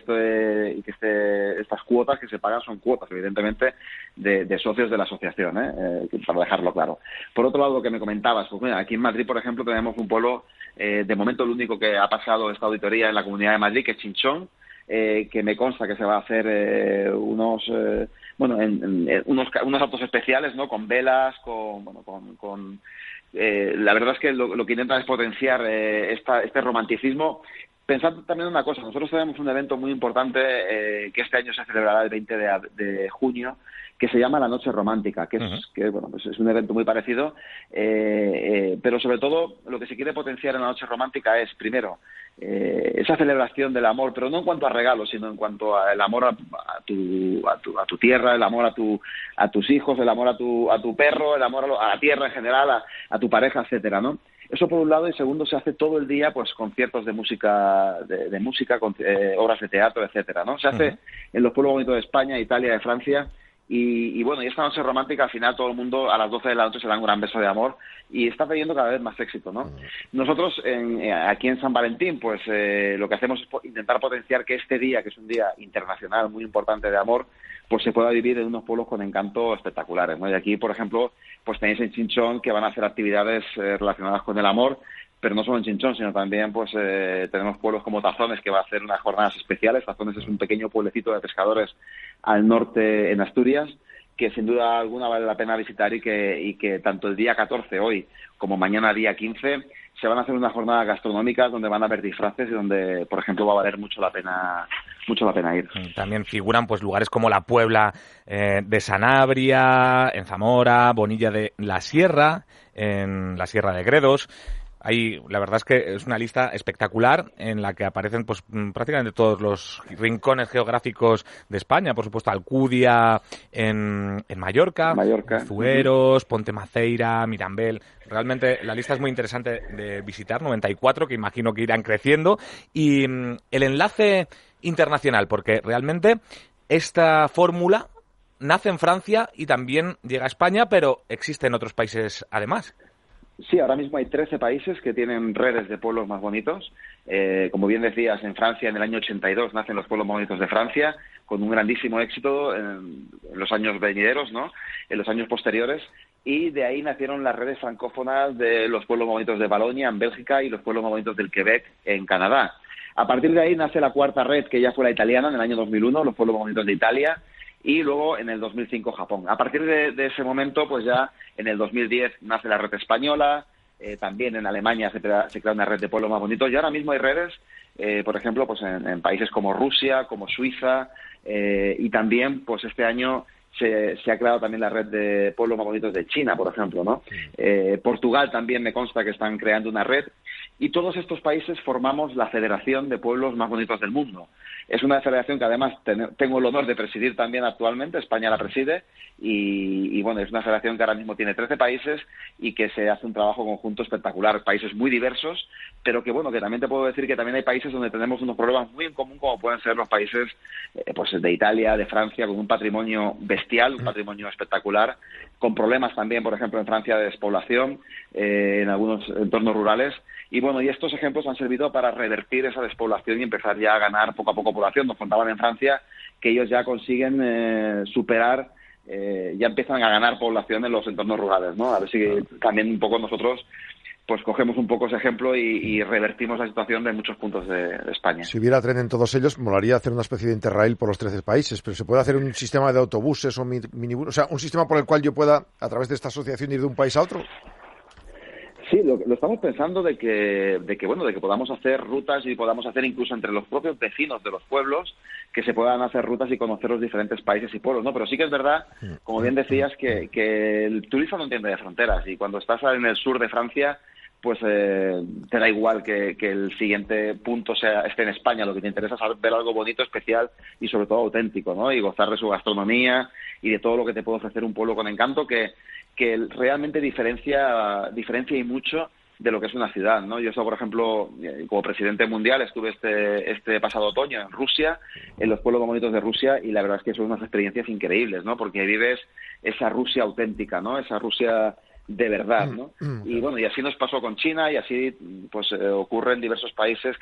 cuotas que se pagan son cuotas, evidentemente, de socios de la asociación, para dejarlo claro. Por otro lado, lo que me comentabas, pues mira, aquí en Madrid, por ejemplo, tenemos un pueblo, de momento el único que ha pasado esta auditoría en la Comunidad de Madrid, que es Chinchón, que me consta que se va a hacer unos actos especiales, ¿no? Con velas, la verdad es que lo que intentan es potenciar este romanticismo. Pensando también en una cosa, nosotros tenemos un evento muy importante que este año se celebrará el 20 de junio, que se llama la Noche Romántica, que es un evento muy parecido, pero sobre todo lo que se quiere potenciar en la Noche Romántica es, primero, esa celebración del amor, pero no en cuanto a regalos, sino en cuanto al amor a tu tierra, el amor a tus hijos, el amor a tu perro, el amor a la tierra en general, a tu pareja, etcétera, ¿no? Eso por un lado, y segundo, se hace todo el día, pues, conciertos de música, obras de teatro, etcétera, ¿no? Se hace en los pueblos bonitos de España, Italia, de Francia. Y bueno, y esta noche romántica, al final todo el mundo a las 12 de la noche se da un gran beso de amor y está teniendo cada vez más éxito, ¿no? Nosotros aquí en San Valentín, pues lo que hacemos es intentar potenciar que este día, que es un día internacional muy importante de amor, pues se pueda vivir en unos pueblos con encanto espectaculares, ¿no? Y aquí, por ejemplo, pues tenéis en Chinchón que van a hacer actividades relacionadas con el amor, pero no solo en Chinchón, sino también pues tenemos pueblos como Tazones, que va a hacer unas jornadas especiales. Tazones es un pequeño pueblecito de pescadores al norte en Asturias, que sin duda alguna vale la pena visitar y que tanto el día 14 hoy como mañana día 15 se van a hacer unas jornadas gastronómicas donde van a haber disfraces y donde, por ejemplo, va a valer mucho la pena ir. También figuran pues lugares como la Puebla de Sanabria, en Zamora, Bonilla de la Sierra, en la Sierra de Gredos. La verdad es que es una lista espectacular en la que aparecen pues prácticamente todos los rincones geográficos de España. Por supuesto, Alcudia en Mallorca, Zueros, Ponte Maceira, Mirambel. Realmente la lista es muy interesante de visitar, 94, que imagino que irán creciendo. Y el enlace internacional, porque realmente esta fórmula nace en Francia y también llega a España, pero existe en otros países además. Sí, ahora mismo hay 13 países que tienen redes de pueblos más bonitos. Como bien decías, en Francia en el año 82 nacen los pueblos más bonitos de Francia, con un grandísimo éxito en los años venideros, ¿no? En los años posteriores. Y de ahí nacieron las redes francófonas de los pueblos más bonitos de Balonia, en Bélgica, y los pueblos más bonitos del Quebec, en Canadá. A partir de ahí nace la cuarta red, que ya fue la italiana, en el año 2001, los pueblos más bonitos de Italia. Y luego en el 2005 Japón. A partir de ese momento, pues ya en el 2010 nace la red española, también en Alemania se crea una red de pueblos más bonitos, y ahora mismo hay redes, por ejemplo, pues en países como Rusia, como Suiza, y también pues este año se ha creado también la red de pueblos más bonitos de China, por ejemplo, ¿no? Portugal también me consta que están creando una red, y todos estos países formamos la Federación de Pueblos Más Bonitos del Mundo. Es una federación que además tengo el honor de presidir también actualmente, España la preside, y bueno, es una federación que ahora mismo tiene 13 países y que se hace un trabajo conjunto espectacular, países muy diversos, pero que bueno, que también te puedo decir que también hay países donde tenemos unos problemas muy en común, como pueden ser los países pues de Italia, de Francia, con un patrimonio bestial, un patrimonio espectacular, con problemas también, por ejemplo, en Francia de despoblación, en algunos entornos rurales. Y bueno, y estos ejemplos han servido para revertir esa despoblación y empezar ya a ganar poco a poco población. Nos contaban en Francia que ellos ya consiguen superar, ya empiezan a ganar población en los entornos rurales, ¿no? A ver si también un poco nosotros pues cogemos un poco ese ejemplo y revertimos la situación de muchos puntos de España. Si hubiera tren en todos ellos, molaría hacer una especie de interrail por los 13 países, pero se puede hacer un sistema de autobuses o minibuses, o sea, un sistema por el cual yo pueda, a través de esta asociación, ir de un país a otro. Sí, lo estamos pensando de que podamos hacer rutas y podamos hacer incluso entre los propios vecinos de los pueblos, que se puedan hacer rutas y conocer los diferentes países y pueblos, ¿no? Pero sí que es verdad, como bien decías, que el turismo no entiende de fronteras, y cuando estás en el sur de Francia, pues te da igual que el siguiente punto esté en España. Lo que te interesa es ver algo bonito, especial y sobre todo auténtico, ¿no? Y gozar de su gastronomía y de todo lo que te puede ofrecer un pueblo con encanto que realmente diferencia y mucho de lo que es una ciudad, ¿no? Yo, por ejemplo, como presidente mundial, estuve este pasado otoño en Rusia, en los pueblos bonitos de Rusia, y la verdad es que son unas experiencias increíbles, ¿no? Porque vives esa Rusia auténtica, ¿no? Esa Rusia de verdad, ¿no? Y bueno, y así nos pasó con China, y así pues ocurre en diversos países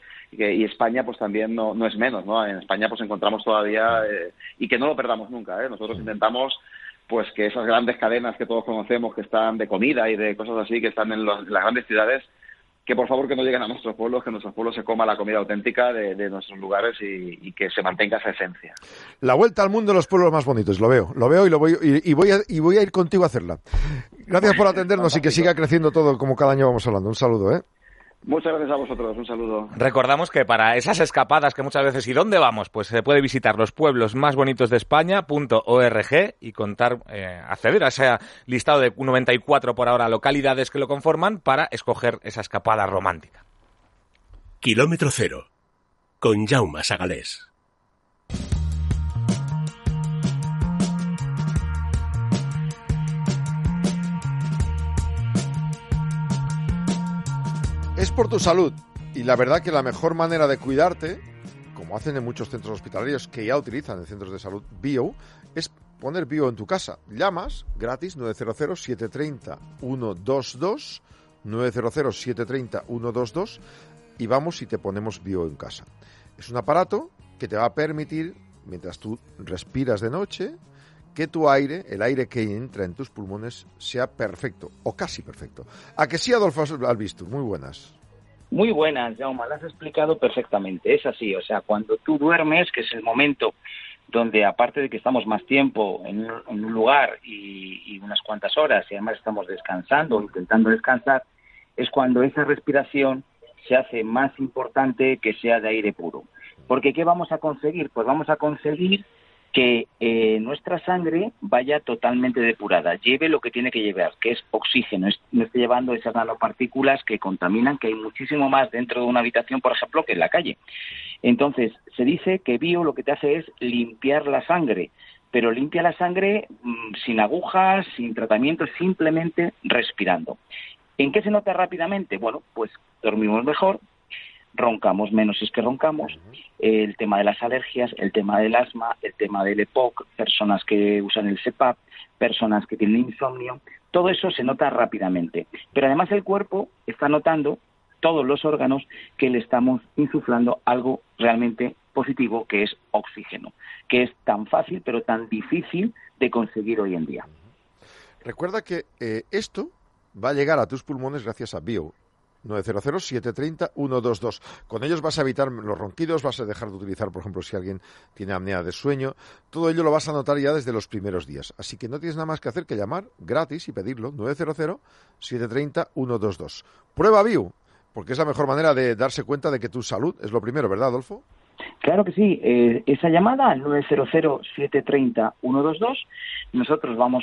y España pues también no es menos, ¿no? En España pues encontramos todavía y que no lo perdamos nunca, ¿eh? Nosotros intentamos pues que esas grandes cadenas que todos conocemos, que están de comida y de cosas así, que están en las grandes ciudades, que por favor que no lleguen a nuestros pueblos, que nuestros pueblos se coma la comida auténtica de nuestros lugares y que se mantenga esa esencia. La vuelta al mundo de los pueblos más bonitos, lo veo y voy a ir contigo a hacerla. Gracias por atendernos y que siga creciendo todo como cada año vamos hablando. Un saludo, ¿eh? Muchas gracias a vosotros, un saludo. Recordamos que para esas escapadas que muchas veces, ¿y dónde vamos? Pues se puede visitar los pueblos más bonitos de España.org y acceder a ese listado de 94 por ahora localidades que lo conforman para escoger esa escapada romántica. Kilómetro Cero, con Jaume Sagalés. Es por tu salud, y la verdad que la mejor manera de cuidarte, como hacen en muchos centros hospitalarios que ya utilizan en centros de salud Bio, es poner Bio en tu casa. Llamas gratis 900-730-122, 900-730-122, y vamos y te ponemos Bio en casa. Es un aparato que te va a permitir, mientras tú respiras de noche, que tu aire, el aire que entra en tus pulmones, sea perfecto, o casi perfecto. ¿A que sí, Adolfo Albistu? Muy buenas. Muy buenas, Jaume, lo has explicado perfectamente. Es así, o sea, cuando tú duermes, que es el momento donde, aparte de que estamos más tiempo en un lugar y unas cuantas horas, y además estamos descansando o intentando descansar, es cuando esa respiración se hace más importante que sea de aire puro. Porque ¿qué vamos a conseguir? Pues vamos a conseguir que nuestra sangre vaya totalmente depurada, lleve lo que tiene que llevar, que es oxígeno, no esté llevando esas nanopartículas que contaminan, que hay muchísimo más dentro de una habitación, por ejemplo, que en la calle. Entonces, se dice que Bio lo que te hace es limpiar la sangre, pero limpia la sangre sin agujas, sin tratamiento, simplemente respirando. ¿En qué se nota rápidamente? Bueno, pues dormimos mejor, roncamos menos si es que roncamos, el tema de las alergias, el tema del asma, el tema del EPOC, personas que usan el CPAP, personas que tienen insomnio, todo eso se nota rápidamente. Pero además el cuerpo está notando, todos los órganos, que le estamos insuflando algo realmente positivo, que es oxígeno, que es tan fácil pero tan difícil de conseguir hoy en día. Recuerda que esto va a llegar a tus pulmones gracias a Bio. 900-730-122. Con ellos vas a evitar los ronquidos, vas a dejar de utilizar, por ejemplo, si alguien tiene apnea de sueño. Todo ello lo vas a notar ya desde los primeros días. Así que no tienes nada más que hacer que llamar gratis y pedirlo. 900-730-122. Prueba Bio, porque es la mejor manera de darse cuenta de que tu salud es lo primero, ¿verdad, Adolfo? Claro que sí. Esa llamada al 900-730-122, nosotros vamos a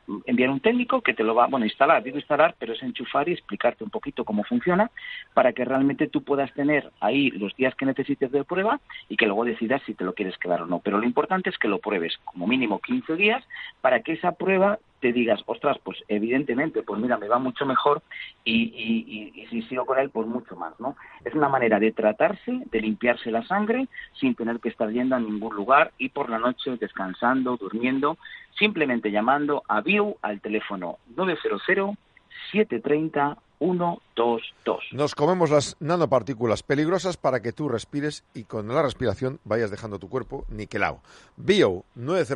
enviar un técnico que te lo va, instalar, digo instalar, pero es enchufar y explicarte un poquito cómo funciona para que realmente tú puedas tener ahí los días que necesites de prueba y que luego decidas si te lo quieres quedar o no. Pero lo importante es que lo pruebes como mínimo 15 días para que esa prueba te digas, ostras, pues evidentemente, pues mira, me va mucho mejor y si sigo con él, pues mucho más, ¿no? Es una manera de tratarse, de limpiarse la sangre sin tener que estar yendo a ningún lugar y por la noche descansando, durmiendo, simplemente llamando a Bio al teléfono 900-730-122. Nos comemos las nanopartículas peligrosas para que tú respires y con la respiración vayas dejando tu cuerpo niquelado. Bio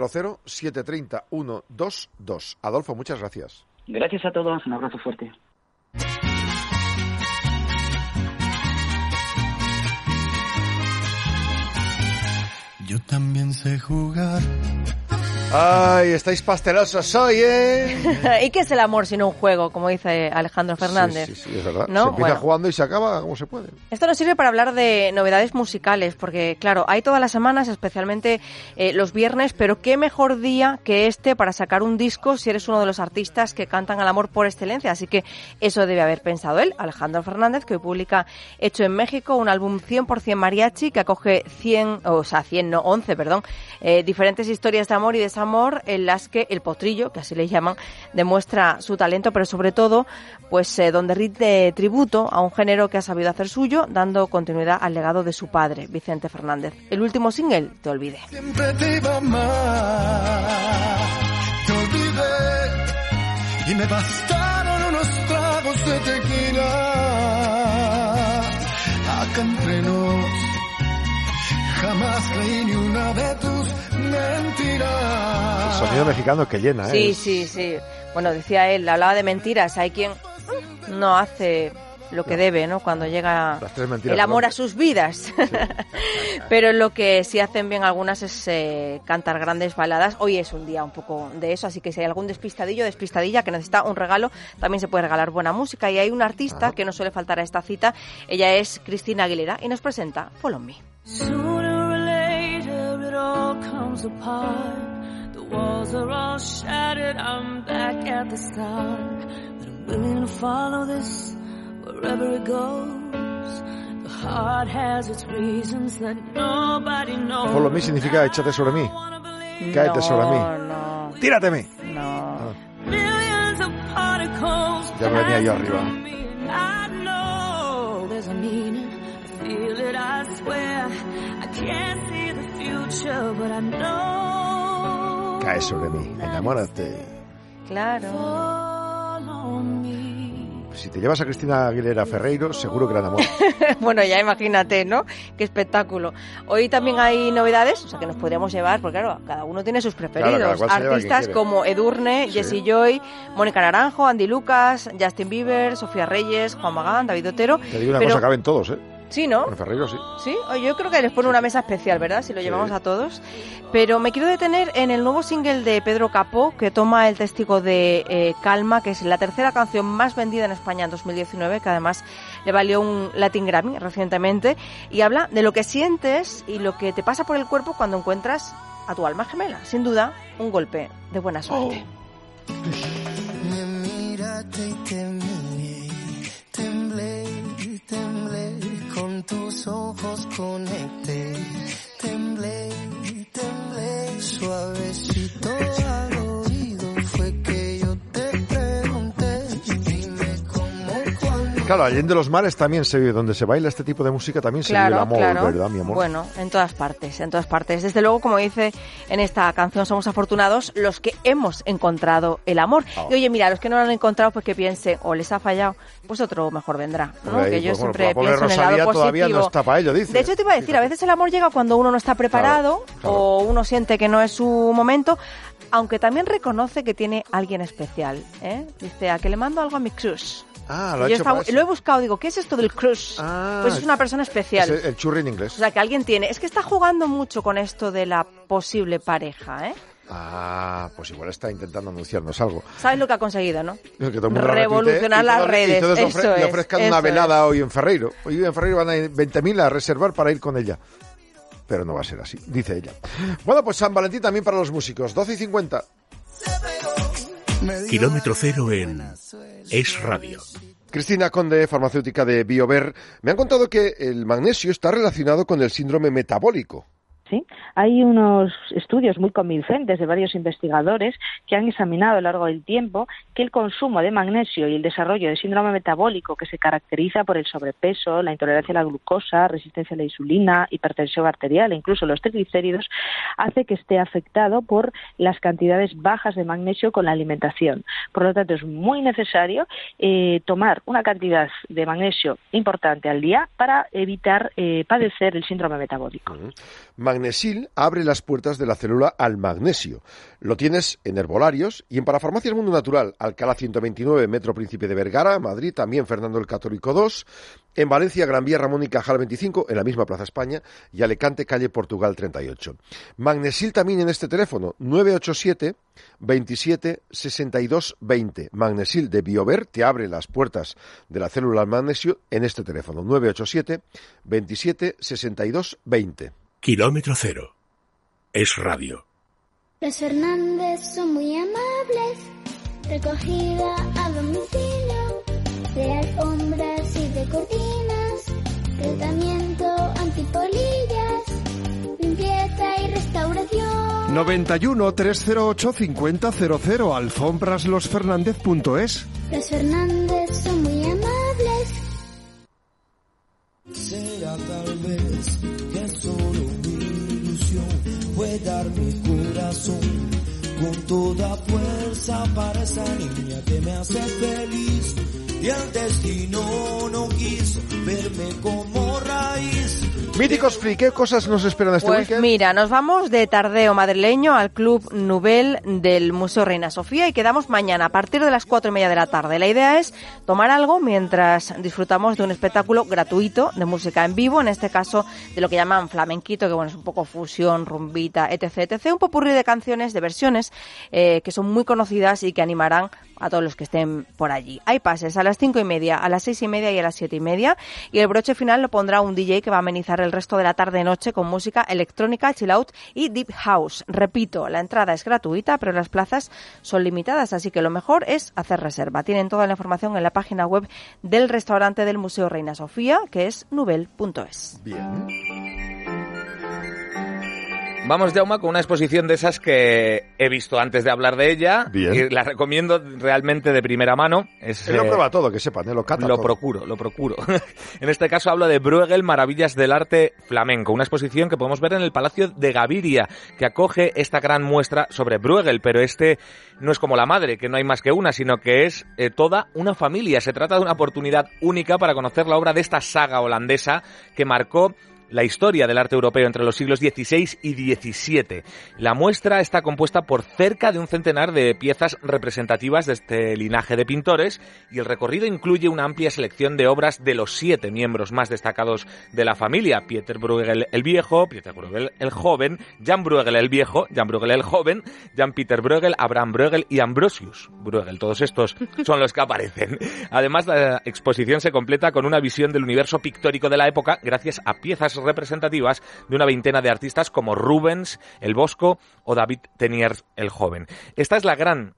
900-730-122. Adolfo, muchas gracias. Gracias a todos, un abrazo fuerte. Yo también sé jugar. Ay, estáis pastelosos hoy, ¿eh? ¿Y qué es el amor sino un juego, como dice Alejandro Fernández? Sí, es verdad. ¿No? Se empieza jugando y se acaba como se puede. Esto nos sirve para hablar de novedades musicales, porque, claro, hay todas las semanas, especialmente los viernes, pero qué mejor día que este para sacar un disco si eres uno de los artistas que cantan al amor por excelencia. Así que eso debe haber pensado él, Alejandro Fernández, que hoy publica Hecho en México, un álbum 100% mariachi que acoge 11, diferentes historias de amor y desamor en las que el potrillo, que así le llaman, demuestra su talento, pero sobre todo, pues donde rinde tributo a un género que ha sabido hacer suyo, dando continuidad al legado de su padre, Vicente Fernández. El último single, Te olvidé. Siempre te iba a amar, te olvidé, y me bastaron unos tragos de tequila. Acá entre nos, jamás creí ni una de tus mentiras. El sonido mexicano que llena, ¿eh? Sí. Bueno, decía él, hablaba de mentiras. Hay quien no hace lo que debe, ¿no? Cuando llega el amor a sus vidas. Sí. Pero lo que sí hacen bien algunas es cantar grandes baladas. Hoy es un día un poco de eso, así que si hay algún despistadilla que necesita un regalo, también se puede regalar buena música. Y hay una artista que no suele faltar a esta cita. Ella es Cristina Aguilera y nos presenta Follow Me. Comes apart, the walls are all shattered, I'm back at the start, but I'm willing to follow this wherever it goes. The heart has its reasons that nobody knows. Follow me significa échate sobre mí, cáete sobre mí, tírateme. No. Millions of particles. Ya me venía yo arriba. I know there's a meaning, I feel it, I swear, I can't see the future, but I know. Cae sobre mí, enamórate. Claro. Si te llevas a Cristina Aguilera Ferreiro, seguro que la enamoras. Bueno, ya imagínate, ¿no? Qué espectáculo. Hoy también hay novedades, o sea, que nos podríamos llevar, porque claro, cada uno tiene sus preferidos. Claro, artistas como Edurne, Jessie Joy, Mónica Naranjo, Andy Lucas, Justin Bieber, Sofía Reyes, Juan Magán, David Otero. Te digo una cosa, caben todos, ¿eh? Sí, ¿no? En Ferreiro, sí. Sí, yo creo que les pone una mesa especial, ¿verdad? Si lo llevamos a todos. Pero me quiero detener en el nuevo single de Pedro Capó, que toma el testigo de Calma, que es la tercera canción más vendida en España en 2019, que además le valió un Latin Grammy recientemente, y habla de lo que sientes y lo que te pasa por el cuerpo cuando encuentras a tu alma gemela. Sin duda, un golpe de buena suerte. Mírate y te miré, temblé, con tus ojos conecté, temblé, suavecito al oído fue que yo te pregunté, dime cómo, cuándo. Claro, allende los mares también se vive, donde se baila este tipo de música también se vive el amor, ¿verdad, mi amor? Bueno, en todas partes. Desde luego, como dice en esta canción, somos afortunados los que hemos encontrado el amor. Y oye, mira, los que no lo han encontrado, pues que piensen, o les ha fallado, pues otro mejor vendrá, ¿no? Que yo siempre pienso en el lado positivo. Todavía no está para ello, dice. De hecho, te iba a decir, a veces el amor llega cuando uno no está preparado, o uno siente que no es su momento, aunque también reconoce que tiene alguien especial, ¿eh? Dice, a que le mando algo a mi crush. Lo he buscado, digo, ¿qué es esto del crush? Pues es una persona especial. Es el churri en inglés. O sea, que alguien tiene. Es que está jugando mucho con esto de la posible pareja, ¿eh? Pues igual está intentando anunciarnos algo. ¿Sabes lo que ha conseguido, no? Que todo el mundo revolucionar las redes. Y todos le ofrezcan una velada hoy en Ferreiro. Hoy en Ferreiro van a ir 20.000 a reservar para ir con ella. Pero no va a ser así, dice ella. Bueno, pues San Valentín también para los músicos. 12:50. Kilómetro cero en Es Radio. Cristina Conde, farmacéutica de BioVer, me han contado que el magnesio está relacionado con el síndrome metabólico. ¿Sí? Hay unos estudios muy convincentes de varios investigadores que han examinado a lo largo del tiempo que el consumo de magnesio y el desarrollo de síndrome metabólico, que se caracteriza por el sobrepeso, la intolerancia a la glucosa, resistencia a la insulina, hipertensión arterial e incluso los triglicéridos, hace que esté afectado por las cantidades bajas de magnesio con la alimentación. Por lo tanto, es muy necesario tomar una cantidad de magnesio importante al día para evitar padecer el síndrome metabólico. Magnesil abre las puertas de la célula al magnesio. Lo tienes en herbolarios y en Parafarmacias Mundo Natural, Alcalá 129, Metro Príncipe de Vergara, Madrid, también Fernando el Católico 2, en Valencia, Gran Vía, Ramón y Cajal 25, en la misma Plaza España, y Alicante, calle Portugal 38. Magnesil también en este teléfono, 987 27 62 20. Magnesil de BioVer te abre las puertas de la célula al magnesio en este teléfono, 987 27 62 20. Kilómetro cero. Es Radio. Los Fernández son muy amables, recogida a domicilio, de alfombras y de cortinas, tratamiento antipolillas, limpieza y restauración. 91 308 5000, alfombraslosfernandez.es. Los Fernández son muy amables. Será tal vez que solo mi ilusión puede dar mi corazón con toda fuerza para esa niña que me hace feliz, y el destino no quiso verme como raíz. Míticos Free, ¿qué cosas nos esperan este weekend? Pues mira, nos vamos de tardeo madrileño al Club Nouvel del Museo Reina Sofía y quedamos mañana a partir de las 4:30 de la tarde. La idea es tomar algo mientras disfrutamos de un espectáculo gratuito de música en vivo, en este caso de lo que llaman flamenquito, que bueno, es un poco fusión, rumbita, etc. Un popurrí de canciones, de versiones que son muy conocidas y que animarán a todos los que estén por allí. Hay pases a las 5:30, a las 6:30 y a las 7:30, y el broche final lo pondrá un DJ que va a amenizar el resto de la tarde-noche con música electrónica, chill out y deep house. Repito, la entrada es gratuita, pero las plazas son limitadas, así que lo mejor es hacer reserva. Tienen toda la información en la página web del restaurante del Museo Reina Sofía, que es nouvel.es. Bien. Vamos, Jaume, con una exposición de esas que he visto antes de hablar de ella. Bien. Y la recomiendo realmente de primera mano. Él lo prueba todo, que sepan, lo cata Lo todo. procuro. En este caso hablo de Bruegel, Maravillas del Arte Flamenco, una exposición que podemos ver en el Palacio de Gaviria, que acoge esta gran muestra sobre Bruegel, pero este no es como la madre, que no hay más que una, sino que es toda una familia. Se trata de una oportunidad única para conocer la obra de esta saga holandesa que marcó la historia del arte europeo entre los siglos XVI y XVII. La muestra está compuesta por cerca de un centenar de piezas representativas de este linaje de pintores, y el recorrido incluye una amplia selección de obras de los 7 miembros más destacados de la familia: Pieter Bruegel el Viejo, Pieter Bruegel el Joven, Jan Bruegel el Viejo, Jan Bruegel el Joven, Jan Pieter Bruegel, Abraham Bruegel y Ambrosius Bruegel. Todos estos son los que aparecen. Además, la exposición se completa con una visión del universo pictórico de la época gracias a piezas representativas de una veintena de artistas como Rubens el Bosco o David Teniers el Joven. Esta es la gran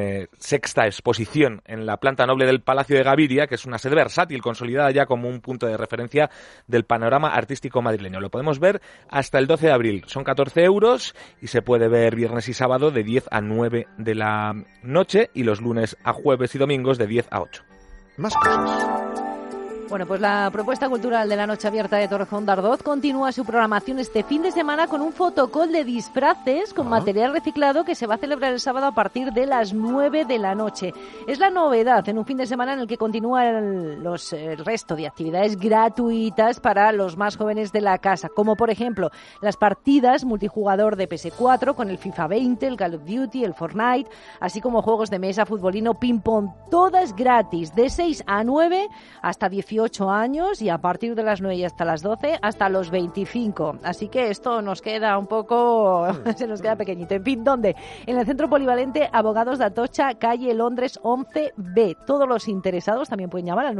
sexta exposición en la planta noble del Palacio de Gaviria, que es una sede versátil consolidada ya como un punto de referencia del panorama artístico madrileño. Lo podemos ver hasta el 12 de abril. Son 14 euros y se puede ver viernes y sábado de 10 a 9 de la noche y los lunes a jueves y domingos de 10 a 8. Más cosas. Bueno, pues la propuesta cultural de la Noche Abierta de Torrejón de Ardoz continúa su programación este fin de semana con un fotocall de disfraces con material reciclado que se va a celebrar el sábado a partir de las 9 de la noche. Es la novedad en un fin de semana en el que continúa el resto de actividades gratuitas para los más jóvenes de la casa, como por ejemplo las partidas multijugador de PS4 con el FIFA 20, el Call of Duty, el Fortnite, así como juegos de mesa, futbolino, ping-pong, todas gratis, de 6 a 9 hasta 18 años, y a partir de las 9 y hasta las 12 hasta los 25. Así que esto nos queda un poco, se nos queda pequeñito. En fin, ¿dónde? En el Centro Polivalente Abogados de Atocha, calle Londres 11B. Todos los interesados también pueden llamar al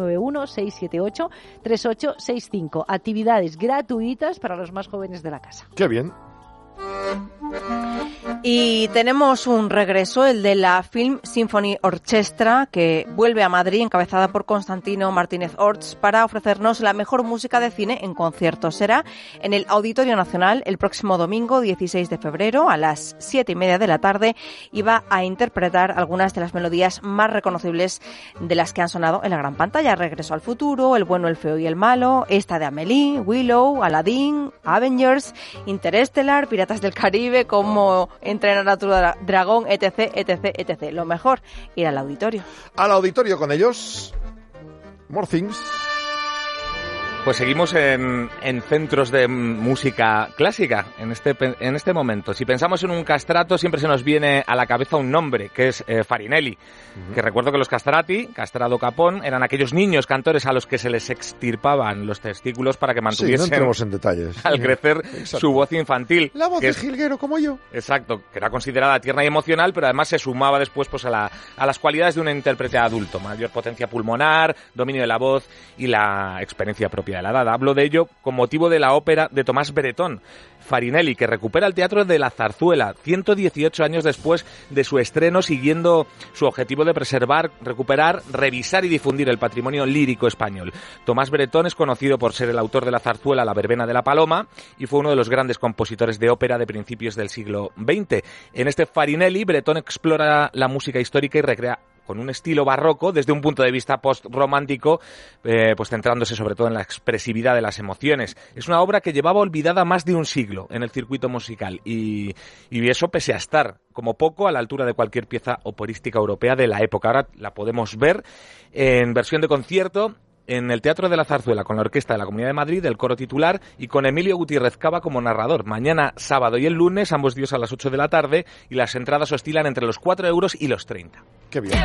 91-678-3865. Actividades gratuitas para los más jóvenes de la casa. ¡Qué bien! Y tenemos un regreso, el de la Film Symphony Orchestra, que vuelve a Madrid, encabezada por Constantino Martínez Orts, para ofrecernos la mejor música de cine en concierto. Será en el Auditorio Nacional el próximo domingo 16 de febrero a las 7:30 de la tarde y va a interpretar algunas de las melodías más reconocibles de las que han sonado en la gran pantalla. Regreso al futuro, El bueno, el feo y el malo, esta de Amélie, Willow, Aladdin, Avengers, Interestelar, Piratas del Caribe, Cómo entrenar a tu dragón, etc, etc, etc. Lo mejor, ir al auditorio. Al auditorio con ellos. More Things. Pues seguimos en centros de música clásica en este momento. Si pensamos en un castrato, siempre se nos viene a la cabeza un nombre, que es Farinelli. Que recuerdo que los castrati, castrado capón, eran aquellos niños cantores a los que se les extirpaban los testículos para que mantuviesen, sí, no entremos en detalles, al crecer su voz infantil. La voz de jilguero como yo. Exacto, que era considerada tierna y emocional, pero además se sumaba después pues a las cualidades de un intérprete adulto. Mayor potencia pulmonar, dominio de la voz y la experiencia propia de la edad. Hablo de ello con motivo de la ópera de Tomás Bretón, Farinelli, que recupera el teatro de la zarzuela 118 años después de su estreno, siguiendo su objetivo de preservar, recuperar, revisar y difundir el patrimonio lírico español. Tomás Bretón es conocido por ser el autor de la zarzuela La verbena de la paloma y fue uno de los grandes compositores de ópera de principios del siglo XX. En este Farinelli, Bretón explora la música histórica y recrea con un estilo barroco desde un punto de vista post-romántico, pues centrándose sobre todo en la expresividad de las emociones. Es una obra que llevaba olvidada más de un siglo en el circuito musical y eso pese a estar como poco a la altura de cualquier pieza operística europea de la época. Ahora la podemos ver en versión de concierto en el Teatro de la Zarzuela con la Orquesta de la Comunidad de Madrid, el coro titular y con Emilio Gutiérrez Cava como narrador. Mañana, sábado y el lunes, ambos días a las 8 de la tarde, y las entradas oscilan entre los 4 euros y los 30. ¡Qué bien!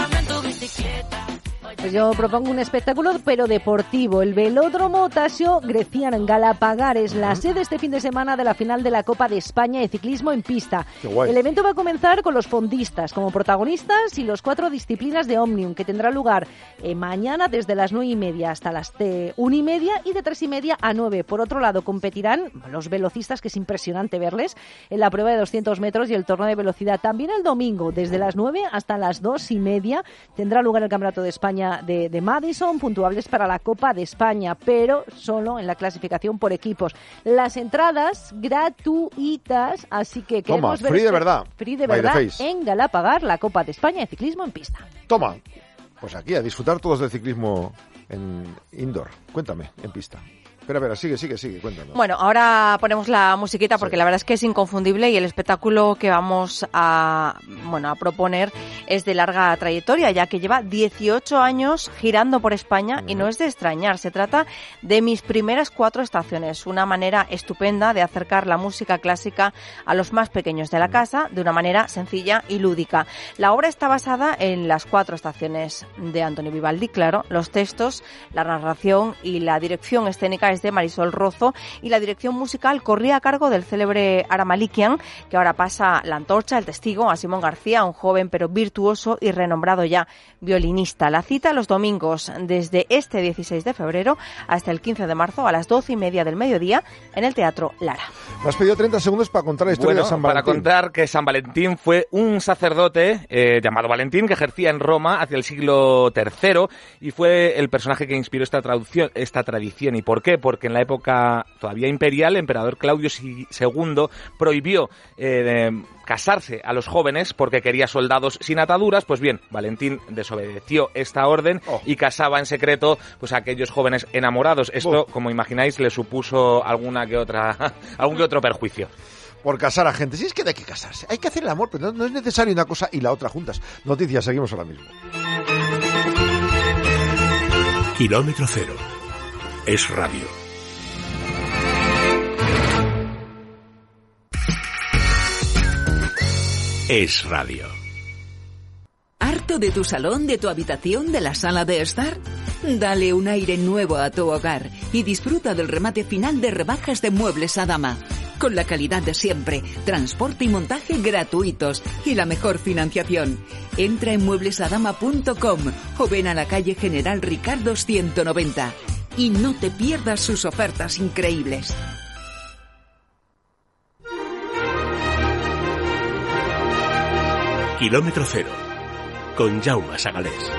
Pues yo propongo un espectáculo, pero deportivo. El Velódromo Tasio Greciano en Galapagar es la sede este fin de semana de la final de la Copa de España de ciclismo en pista. Qué guay. El evento va a comenzar con los fondistas como protagonistas y los 4 disciplinas de Omnium, que tendrá lugar mañana desde las 9:30 hasta las 1:30 y de 3:30 a 9. Por otro lado, competirán los velocistas, que es impresionante verles, en la prueba de 200 metros y el torneo de velocidad. También el domingo, desde las 9 hasta las 2:30, tendrá lugar el Campeonato de España de Madison, puntuables para la Copa de España, pero solo en la clasificación por equipos. Las entradas gratuitas, así que queremos ver free de verdad. Free de verdad en Galapagar, la Copa de España de ciclismo en pista. Toma, pues aquí a disfrutar todos del ciclismo en indoor. Cuéntame, en pista. Espera, sigue, cuéntanos. Bueno, ahora ponemos la musiquita porque la verdad es que es inconfundible y el espectáculo que vamos a proponer es de larga trayectoria, ya que lleva 18 años girando por España y no es de extrañar. Se trata de Mis primeras 4 estaciones, una manera estupenda de acercar la música clásica a los más pequeños de la casa de una manera sencilla y lúdica. La obra está basada en las 4 estaciones de Antonio Vivaldi, claro. Los textos, la narración y la dirección escénica es de Marisol Rozo y la dirección musical corría a cargo del célebre Ara Malikian, que ahora pasa la antorcha, el testigo, a Simón García, un joven pero virtuoso y renombrado ya violinista. La cita los domingos desde este 16 de febrero hasta el 15 de marzo a las 12:30 del mediodía en el Teatro Lara. Me has pedido 30 segundos para contar la historia de San Valentín. Para contar que San Valentín fue un sacerdote llamado Valentín que ejercía en Roma hacia el siglo III y fue el personaje que inspiró esta tradición. ¿Y por qué? Porque en la época todavía imperial, el emperador Claudio II prohibió casarse a los jóvenes porque quería soldados sin ataduras. Pues bien, Valentín desobedeció esta orden y casaba en secreto pues a aquellos jóvenes enamorados. Esto, como imagináis, le supuso algún que otro perjuicio. Por casar a gente. Si es que hay que casarse, hay que hacer el amor, pero no es necesario una cosa y la otra juntas. Noticias, seguimos ahora mismo. Kilómetro Cero. Es radio. Es radio. ¿Harto de tu salón, de tu habitación, de la sala de estar? Dale un aire nuevo a tu hogar y disfruta del remate final de rebajas de Muebles Adama. Con la calidad de siempre, transporte y montaje gratuitos y la mejor financiación. Entra en mueblesadama.com o ven a la calle General Ricardo 190 y no te pierdas sus ofertas increíbles. Kilómetro Cero, con Jaume Sagalés.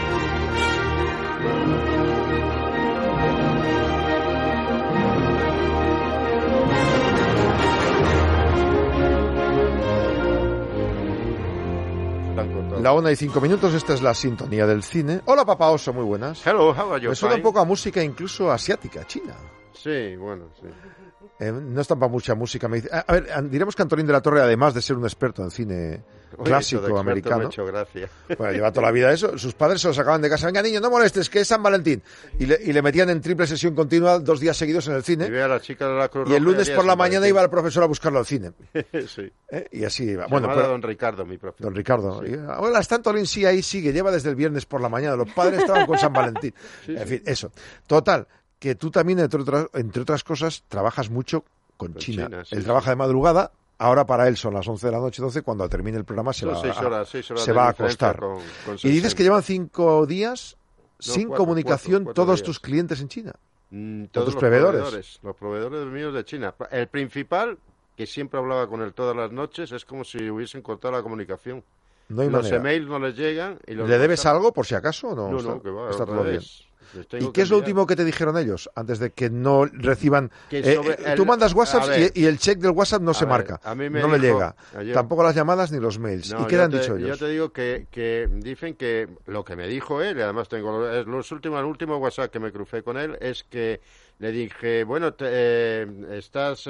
La 1:05, esta es la sintonía del cine. Hola, Papá Oso, muy buenas. Hello, how are you? Me suena un poco a música incluso asiática, china. Sí, bueno, sí. No es tampoco mucha música. A ver, diremos que Antonín de la Torre, además de ser un experto en cine clásico americano, me ha hecho gracia. Bueno, lleva toda la vida eso. Sus padres se lo sacaban de casa. Venga, niño, no molestes, que es San Valentín. Y le metían en triple sesión continua 2 días seguidos en el cine. Y ve a la chica de la Cruz y el lunes Roja por la mañana iba el profesor a buscarlo al cine. Sí. Y así iba. Bueno, pero don Ricardo, mi profesor. Don Ricardo. Sí. Ahora está Antolín, sí, ahí sigue. Lleva desde el viernes por la mañana. Los padres estaban con San Valentín. Sí, en fin, eso. Total, que tú también, entre otras cosas, trabajas mucho con China. Sí, él trabaja de madrugada. Ahora para él son las 11 de la noche, 12. Cuando termine el programa se va a acostar. Con y dices que llevan 5 días sin comunicación cuatro todos días. tus clientes en China. Todos tus los proveedores. Los proveedores míos de China. El principal, que siempre hablaba con él todas las noches, es como si hubiesen cortado la comunicación. No hay los manera. emails no les llegan. Y los ¿Le debes WhatsApp... algo por si acaso o no? No, que va, está al todo revés. bien. ¿Y qué es lo último que te dijeron ellos antes de que no reciban? Tú mandas WhatsApp y el check del WhatsApp no se marca, no le llega. Tampoco las llamadas ni los mails. ¿Y qué le han dicho ellos? Yo te digo que dicen que lo que me dijo él, y además tengo el último WhatsApp que me crucé con él, es que le dije, bueno, estás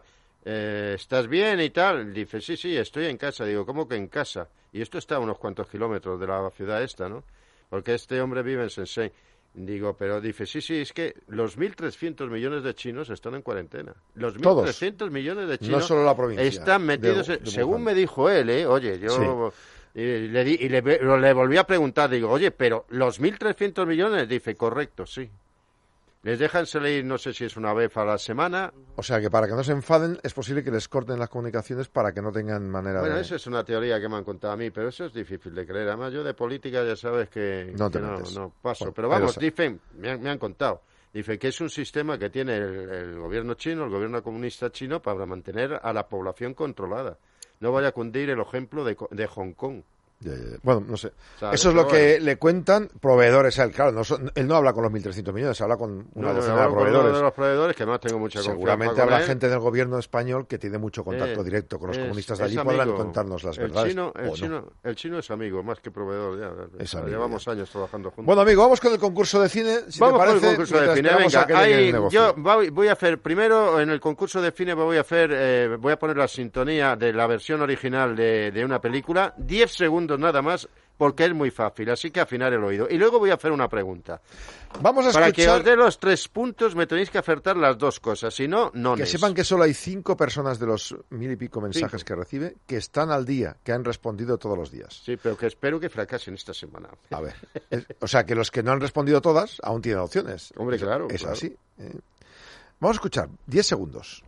bien y tal. Dice, sí, estoy en casa. Digo, ¿cómo que en casa? Y esto está a unos cuantos kilómetros de la ciudad esta, ¿no? Porque este hombre vive en Shenzhen. Digo, pero dice, sí, es que los 1.300 millones de chinos están en cuarentena. Los 1.300 millones de chinos no solo la provincia, están metidos, de según me dijo él, oye, yo... Sí. Le volví a preguntar, digo, oye, pero los 1.300 millones, dice, correcto, sí. Les dejan salir, no sé si es una vez a la semana. O sea, que para que no se enfaden, es posible que les corten las comunicaciones para que no tengan manera Bueno, eso es una teoría que me han contado a mí, pero eso es difícil de creer. Además, yo de política ya sabes que no paso. Bueno, pero vamos, dicen, me han contado. Dice que es un sistema que tiene el gobierno chino, el gobierno comunista chino, para mantener a la población controlada. No vaya a cundir el ejemplo de Hong Kong. Bueno, no sé. ¿Sabes? Eso es lo que le cuentan proveedores a él. Claro, él no habla con los 1.300 millones, habla con una docena de proveedores. Uno de los proveedores, que más tengo mucha confianza. Seguramente habrá gente del gobierno español que tiene mucho contacto directo con los comunistas de allí, podrán contarnos las verdades. El chino es amigo, más que proveedor. Llevamos años trabajando juntos. Bueno, amigo, vamos con el concurso de cine. Si vamos te parece, con el concurso de cine. Venga, yo voy a hacer, primero, en el concurso de cine voy a poner la sintonía de la versión original de una película, 10 segundos nada más, porque es muy fácil, así que afinar el oído. Y luego voy a hacer una pregunta. Vamos a escuchar... Para que os dé los 3 puntos me tenéis que acertar las 2 cosas, si no, no. Que sepan que solo hay 5 personas de los 1.000 y pico mensajes que recibe que están al día, que han respondido todos los días. Sí, pero que espero que fracasen esta semana. A ver, o sea, que los que no han respondido todas aún tienen opciones. Hombre, claro. Es así. Vamos a escuchar, 10 segundos.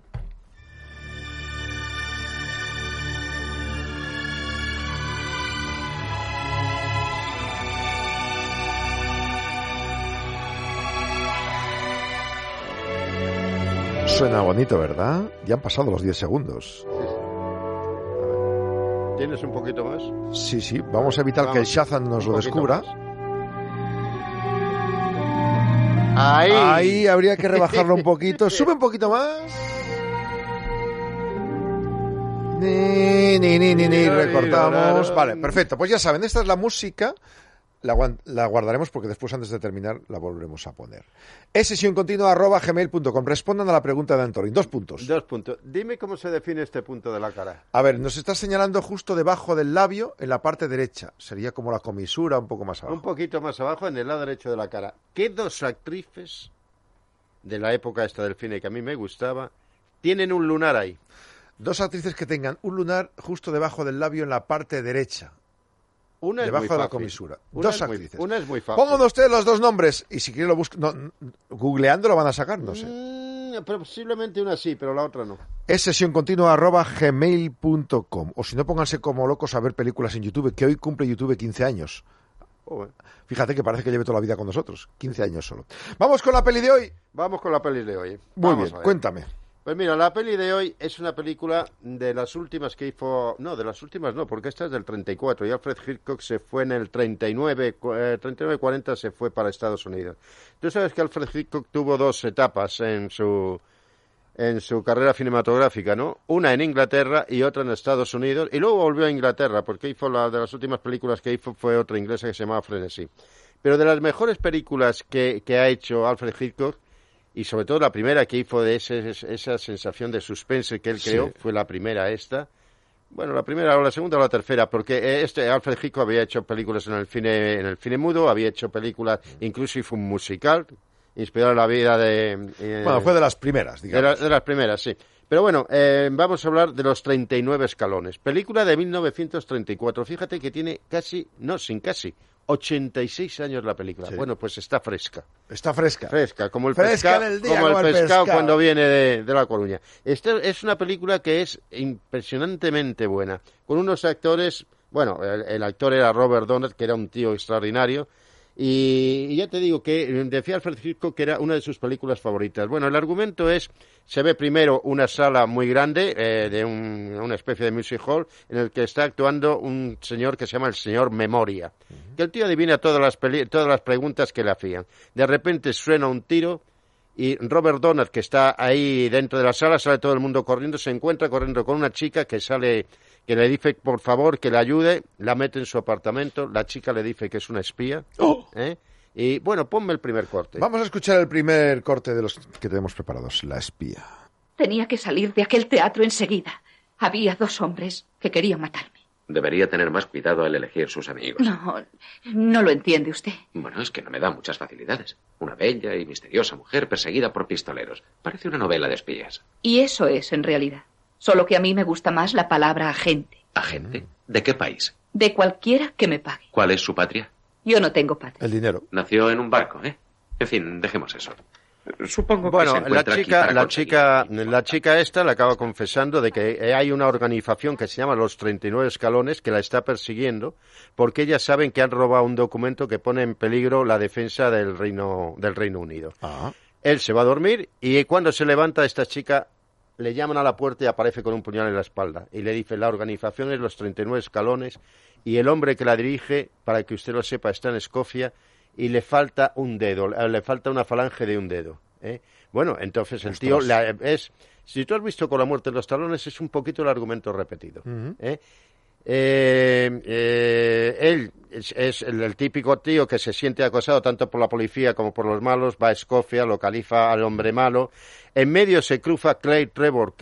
Suena bonito, ¿verdad? Ya han pasado los 10 segundos. ¿Tienes un poquito más? Sí. Vamos a evitar que el Shazam nos lo descubra. Ahí habría que rebajarlo un poquito. Sube un poquito más. Recortamos. Vale, perfecto. Pues ya saben, esta es la música. La guardaremos porque después, antes de terminar, la volveremos a poner. Es sesioncontinua@gmail.com. Respondan a la pregunta de Antolín. 2 puntos. 2 puntos. Dime cómo se define este punto de la cara. A ver, nos está señalando justo debajo del labio, en la parte derecha. Sería como la comisura, un poco más abajo. Un poquito más abajo, en el lado derecho de la cara. ¿Qué 2 actrices de la época esta del cine que a mí me gustaba tienen un lunar ahí? 2 actrices que tengan un lunar justo debajo del labio, en la parte derecha. Una es debajo muy de la fácil. comisura. Una 2 actrices. Una es muy fácil. Pongan ustedes los 2 nombres y si quieren lo buscan. Googleando lo van a sacar, no sé. Posiblemente una sí, pero la otra no. Es sesioncontinua@gmail.com. O si no, pónganse como locos a ver películas en YouTube, que hoy cumple YouTube 15 años. Fíjate que parece que lleve toda la vida con nosotros. 15 años solo. Vamos con la peli de hoy. Vamos con la peli de hoy. Muy bien, cuéntame. Pues mira, la peli de hoy es una película de las últimas que hizo... No, de las últimas no, porque esta es del 34 y Alfred Hitchcock se fue en el 39-40 se fue para Estados Unidos. Tú sabes que Alfred Hitchcock tuvo 2 etapas en su carrera cinematográfica, ¿no? Una en Inglaterra y otra en Estados Unidos, y luego volvió a Inglaterra, porque hizo de las últimas películas que hizo fue otra inglesa que se llamaba Frenesí. Pero de las mejores películas que ha hecho Alfred Hitchcock, y sobre todo la primera que hizo de esa sensación de suspense que él creó, fue la primera esta. Bueno, la primera o la segunda o la tercera, porque Alfred Hitchcock había hecho películas en el cine mudo, había hecho películas, incluso hizo un musical, inspirado en la vida de... bueno, fue de las primeras, digamos. De las primeras, sí. Pero bueno, vamos a hablar de Los 39 escalones. Película de 1934. Fíjate que tiene casi 86 años la película. Sí. Bueno, pues está fresca. Está fresca. Fresca, como el pescado cuando viene de La Coruña. Esta es una película que es impresionantemente buena. Con unos actores... Bueno, el actor era Robert Donner, que era un tío extraordinario. Y ya te digo que decía Alfred Hitchcock que era una de sus películas favoritas. Bueno, el argumento se ve primero una sala muy grande de una especie de music hall en el que está actuando un señor que se llama el señor Memoria, que el tío adivina todas las preguntas que le hacían. De repente suena un tiro y Robert Donner, que está ahí dentro de la sala, sale todo el mundo corriendo, se encuentra corriendo con una chica que le dice por favor que le ayude, la mete en su apartamento, la chica le dice que es una espía. Y bueno, ponme el primer corte. Vamos a escuchar el primer corte de los que tenemos preparados, La espía. Tenía que salir de aquel teatro enseguida. Había 2 hombres que querían matarme. Debería tener más cuidado al elegir sus amigos. No lo entiende usted. Bueno, es que no me da muchas facilidades. Una bella y misteriosa mujer perseguida por pistoleros. Parece una novela de espías. Y eso es, en realidad. Solo que a mí me gusta más la palabra agente. ¿Agente? ¿De qué país? De cualquiera que me pague. ¿Cuál es su patria? Yo no tengo patria. El dinero. Nació en un barco, ¿eh? En fin, dejemos eso. Supongo que bueno, se encuentra la chica esta le acaba confesando de que hay una organización que se llama Los 39 Escalones que la está persiguiendo porque ellas saben que han robado un documento que pone en peligro la defensa del Reino Unido. Él se va a dormir y cuando se levanta esta chica le llaman a la puerta y aparece con un puñal en la espalda y le dice: la organización es Los 39 Escalones y el hombre que la dirige, para que usted lo sepa, está en Escocia y le falta un dedo, le falta una falange de un dedo. Bueno, entonces el tío si tú has visto Con la muerte en los talones, es un poquito el argumento repetido. Él es el típico tío que se siente acosado tanto por la policía como por los malos, va a Escocia, localiza al hombre malo. En medio se cruza Claire Trevor,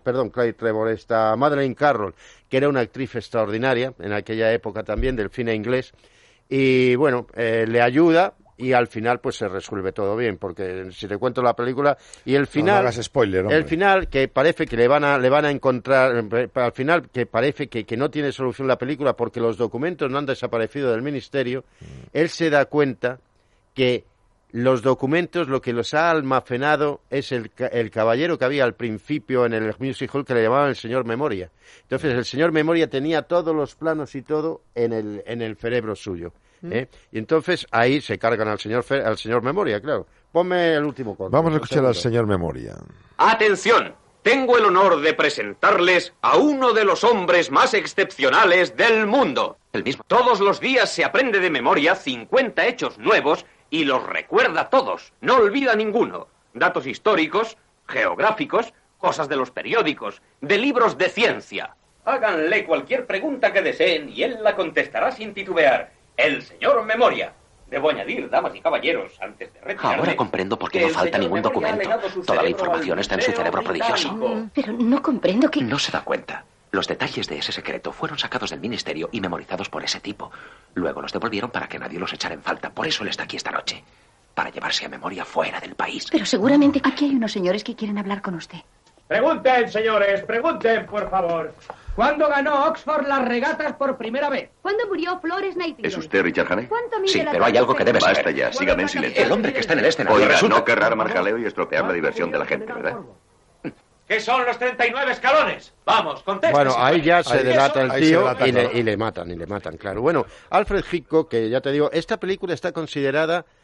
esta Madeleine Carroll, que era una actriz extraordinaria en aquella época también del cine inglés, y bueno, le ayuda y al final pues se resuelve todo bien, porque si te cuento la película y el final, no hagas spoiler, hombre. El final que parece que le van a encontrar, al final que parece que no tiene solución la película porque los documentos no han desaparecido del ministerio, él se da cuenta que los documentos, lo que los ha almacenado es el caballero que había al principio en el Music Hall, que le llamaban el señor Memoria. Entonces el señor Memoria tenía todos los planos y todo en el cerebro suyo. Y entonces ahí se cargan al señor Memoria, claro. Ponme el último corte. Vamos a escuchar al señor Memoria. ¡Atención! Tengo el honor de presentarles a uno de los hombres más excepcionales del mundo. El mismo. Todos los días se aprende de memoria 50 hechos nuevos y los recuerda todos. No olvida ninguno. Datos históricos, geográficos, cosas de los periódicos, de libros de ciencia. Háganle cualquier pregunta que deseen y él la contestará sin titubear. El señor Memoria. Debo añadir, damas y caballeros, antes de retirarme... Ahora comprendo por qué no falta ningún documento. Toda la información está en su cerebro prodigioso. Pero no comprendo que... No se da cuenta. Los detalles de ese secreto fueron sacados del ministerio y memorizados por ese tipo. Luego los devolvieron para que nadie los echara en falta. Por eso él está aquí esta noche. Para llevarse a Memoria fuera del país. Pero seguramente aquí hay unos señores que quieren hablar con usted. Pregunten, señores, pregunten, por favor. ¿Cuándo ganó Oxford las regatas por primera vez? ¿Cuándo murió Flores Nightingale? ¿Es usted Richard Hannay? ¿Cuánto mide Sí, la pero hay algo que debe saber. Basta ya, sígame en silencio. El hombre que está en el escenario. Oiga, resulta... no querrá armar jaleo y estropear la diversión de la gente, ¿verdad? ¿Qué son los 39 escalones? Vamos, contesten. Bueno, ahí ya se delata el tío y le matan, claro. Bueno, Alfred Hitchcock, que ya te digo, esta película está considerada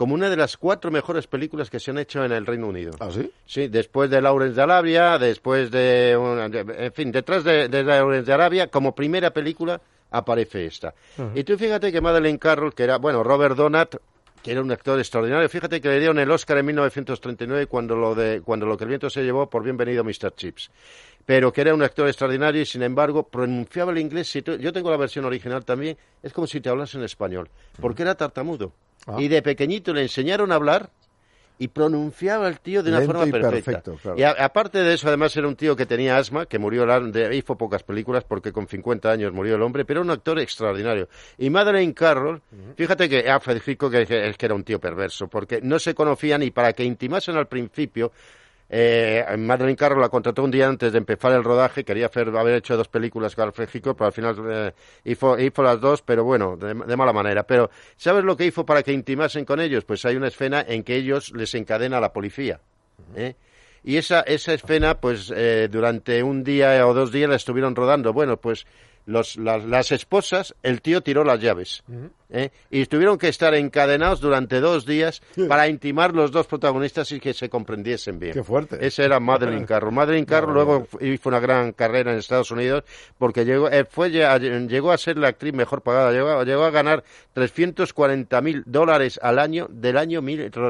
como una de las 4 mejores películas que se han hecho en el Reino Unido. ¿Ah, sí? Sí, después de Lawrence de Arabia, en fin, detrás de Lawrence de Arabia, como primera película aparece esta. Uh-huh. Y tú fíjate que Madeleine Carroll, que era, bueno, Robert Donat, que era un actor extraordinario, fíjate que le dieron el Oscar en 1939 cuando lo que el viento se llevó por Bienvenido Mr. Chips. Pero que era un actor extraordinario y, sin embargo, pronunciaba el inglés. Yo tengo la versión original también, es como si te hablas en español, porque era tartamudo. Y de pequeñito le enseñaron a hablar y pronunciaba el tío de una forma perfecta. Perfecto, claro. Y aparte de eso, además, era un tío que tenía asma, que murió, hizo pocas películas porque con 50 años murió el hombre, pero era un actor extraordinario. Y Madeleine Carroll, fíjate que Alfred Hitchcock es que era un tío perverso, porque no se conocían y para que intimasen al principio, Madeleine Carroll la contrató un día antes de empezar el rodaje, quería haber hecho 2 películas con Alfred Hitchcock, pero al final hizo las 2, pero bueno, de mala manera. Pero, ¿sabes lo que hizo para que intimasen con ellos? Pues hay una escena en que ellos les encadena a la policía, Y esa escena, pues, durante un día o 2 días la estuvieron rodando. Bueno, pues, las esposas, el tío tiró las llaves, y tuvieron que estar encadenados durante 2 días para intimar los 2 protagonistas y que se comprendiesen bien. ¡Qué fuerte! Esa era Madeleine Carroll. Madeleine Carroll luego hizo una gran carrera en Estados Unidos porque llegó a ser la actriz mejor pagada, llegó a ganar $340,000 al año del año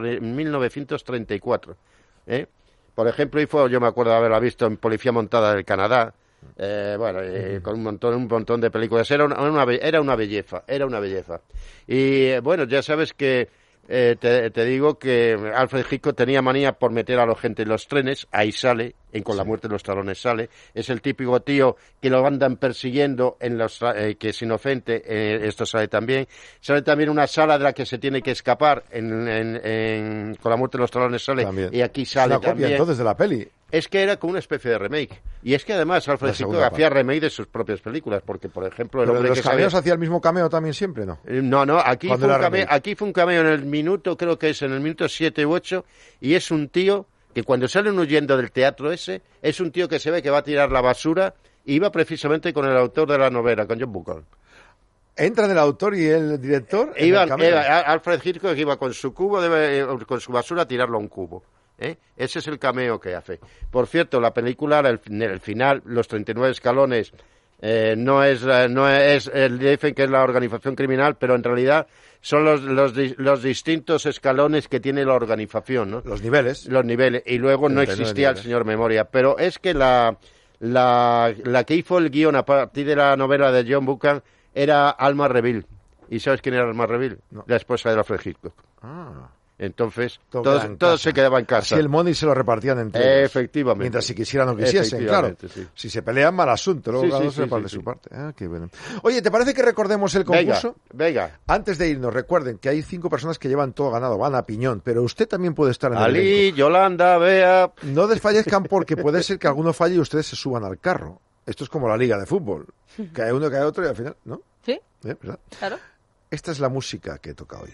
1934. Por ejemplo, yo me acuerdo de haberla visto en Policía Montada del Canadá. Con un montón de películas. Era una belleza. Y bueno, ya sabes que te digo que Alfred Hitchcock tenía manía por meter a la gente en los trenes. Ahí sale, Con la muerte de los talones sale. Es el típico tío que lo andan persiguiendo que es inocente. Esto sale también. Sale también una sala de la que se tiene que escapar con la muerte de los talones sale. También. Y aquí sale también. Copia entonces de la peli. Es que era como una especie de remake. Y es que además Alfred Hitchcock hacía remake de sus propias películas, porque por ejemplo... ¿Pero los cameos hacía el mismo cameo también siempre, no? No, aquí fue un cameo en el minuto, creo que es en el minuto 7 u 8, y es un tío que cuando salen huyendo del teatro ese, es un tío que se ve que va a tirar la basura, y iba precisamente con el autor de la novela, con John Buchan. ¿Entran el autor y el director? Alfred Hitchcock iba con su cubo, con su basura a tirarlo a un cubo. Ese es el cameo que hace. Por cierto, la película, el final, los 39 escalones, no es dicen que es la organización criminal, pero en realidad son los distintos escalones que tiene la organización, ¿no? Los niveles. Y luego no existía el señor Memoria. Pero es que la que hizo el guión a partir de la novela de John Buchan era Alma Reville. ¿Y sabes quién era Alma Reville? No. La esposa de Alfred Hitchcock. Entonces, todo se quedaba en casa. Así el money se lo repartían entre ellos. Efectivamente. Mientras si quisieran o quisiesen, claro. Sí. Si se pelean, mal asunto. Luego cada uno se reparte su parte. Qué bueno. Oye, ¿te parece que recordemos el concurso? Venga. Antes de irnos, recuerden que hay 5 personas que llevan todo ganado, van a piñón, pero usted también puede estar en el elenco. Ali, Yolanda, Bea... No desfallezcan porque puede ser que alguno falle y ustedes se suban al carro. Esto es como la liga de fútbol. Cae uno, cae otro y al final, ¿no? Sí, ¿verdad? Claro. Esta es la música que toca hoy.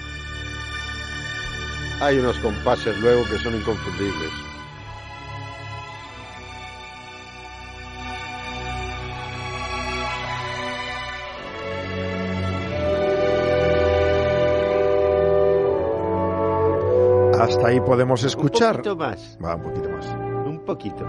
Hay unos compases luego que son inconfundibles. Hasta ahí podemos escuchar. Un poquito más. Va, un poquito más. Un poquito.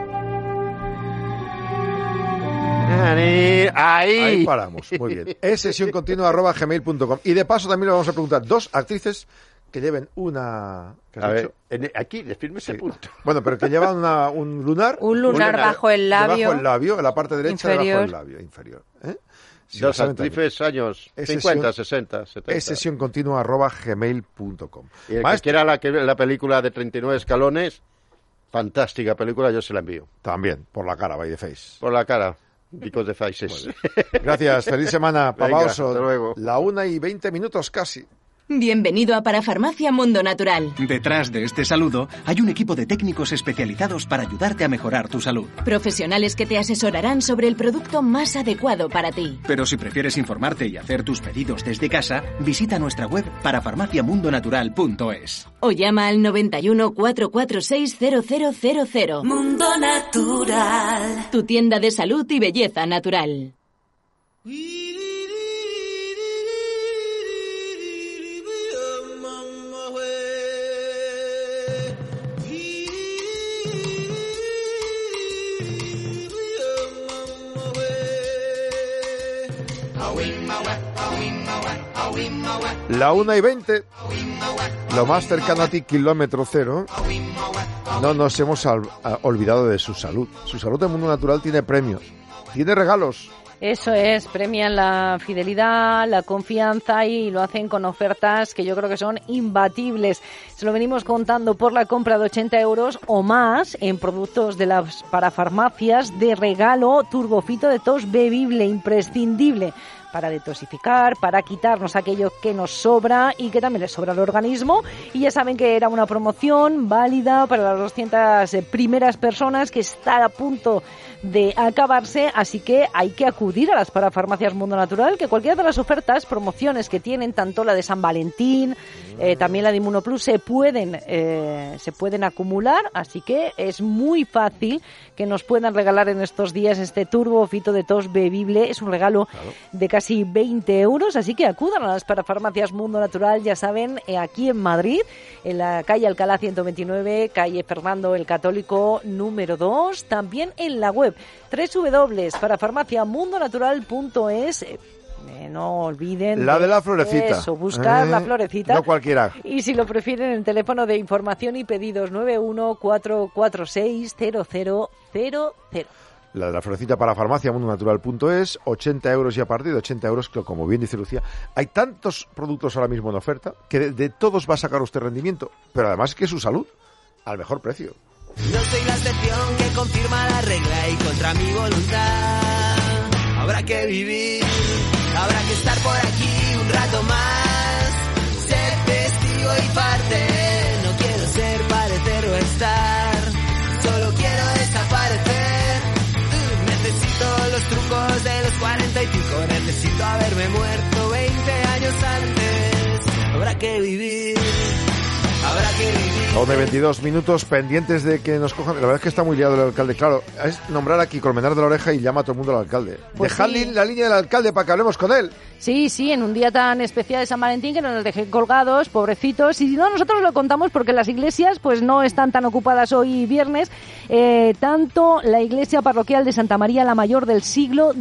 Ahí paramos. Muy bien. Es sesioncontinua@gmail.com. Y de paso también le vamos a preguntar 2 actrices que lleven una... A ver, aquí, firme ese punto. Bueno, pero que llevan un lunar. Un lunar bajo el labio. Debajo del labio, en la parte derecha inferior. Debajo del labio inferior. Si 2 actrices, años 50, 60, 70. Es sesioncontinua@gmail.com. Y el que quiera la película de 39 escalones, fantástica película, yo se la envío. También, por la cara, by the face. Por la cara. Because de faces. Gracias, feliz semana, Pavaoso. Hasta luego. La 1:20 casi. Bienvenido a Parafarmacia Mundo Natural. Detrás de este saludo hay un equipo de técnicos especializados para ayudarte a mejorar tu salud. Profesionales que te asesorarán sobre el producto más adecuado para ti. Pero si prefieres informarte y hacer tus pedidos desde casa, visita nuestra web parafarmaciamundonatural.es. O llama al 91 446 0000. Mundo Natural. Tu tienda de salud y belleza natural. La 1:20, lo más cercano a ti, kilómetro cero. No nos hemos olvidado de su salud. Su salud del mundo natural tiene premios, tiene regalos. Eso es, premian la fidelidad, la confianza y lo hacen con ofertas que yo creo que son imbatibles. Se lo venimos contando por la compra de 80 euros o más en productos de las parafarmacias de regalo Turbofito de tos bebible, imprescindible para detoxificar, para quitarnos aquello que nos sobra y que también le sobra al organismo. Y ya saben que era una promoción válida para las 200 primeras personas que está a punto de acabarse, así que hay que acudir a las parafarmacias Mundo Natural, que cualquiera de las ofertas, promociones que tienen, tanto la de San Valentín, también la de Inmunoplus, se pueden acumular, así que es muy fácil que nos puedan regalar en estos días este Turbofito de tos bebible. Es un regalo de casi 20 euros, así que acudan a las parafarmacias Mundo Natural, ya saben, aquí en Madrid, en la calle Alcalá 129, calle Fernando el Católico número 2, también en la web www.parafarmaciamundonatural.es. No olviden la de la florecita. Eso, buscar la florecita. No cualquiera. Y si lo prefieren, el teléfono de información y pedidos 914460000. La de la florecita para farmaciamundonatural.es, 80 euros y a partir de 80 euros, que como bien dice Lucía, hay tantos productos ahora mismo en oferta que de todos va a sacar usted rendimiento, pero además que su salud al mejor precio. No soy la excepción que confirma la regla y contra mi voluntad habrá que vivir, habrá que estar por aquí un rato más, ser testigo y parte. No quiero ser, parecer o estar, solo quiero desaparecer. Necesito los trucos de los 40 y pico, necesito haberme muerto 20 años antes. Habrá que vivir, habrá que vivir. 22 minutos pendientes de que nos cojan. La verdad es que está muy liado el alcalde. Claro, es nombrar aquí Colmenar de la Oreja y llama a todo el mundo al alcalde. Pues Dejad sí la línea del alcalde para que hablemos con él. Sí, en un día tan especial de San Valentín, que no nos dejen colgados, pobrecitos. Y si no, nosotros lo contamos porque las iglesias pues no están tan ocupadas hoy viernes. Tanto la iglesia parroquial de Santa María la Mayor del siglo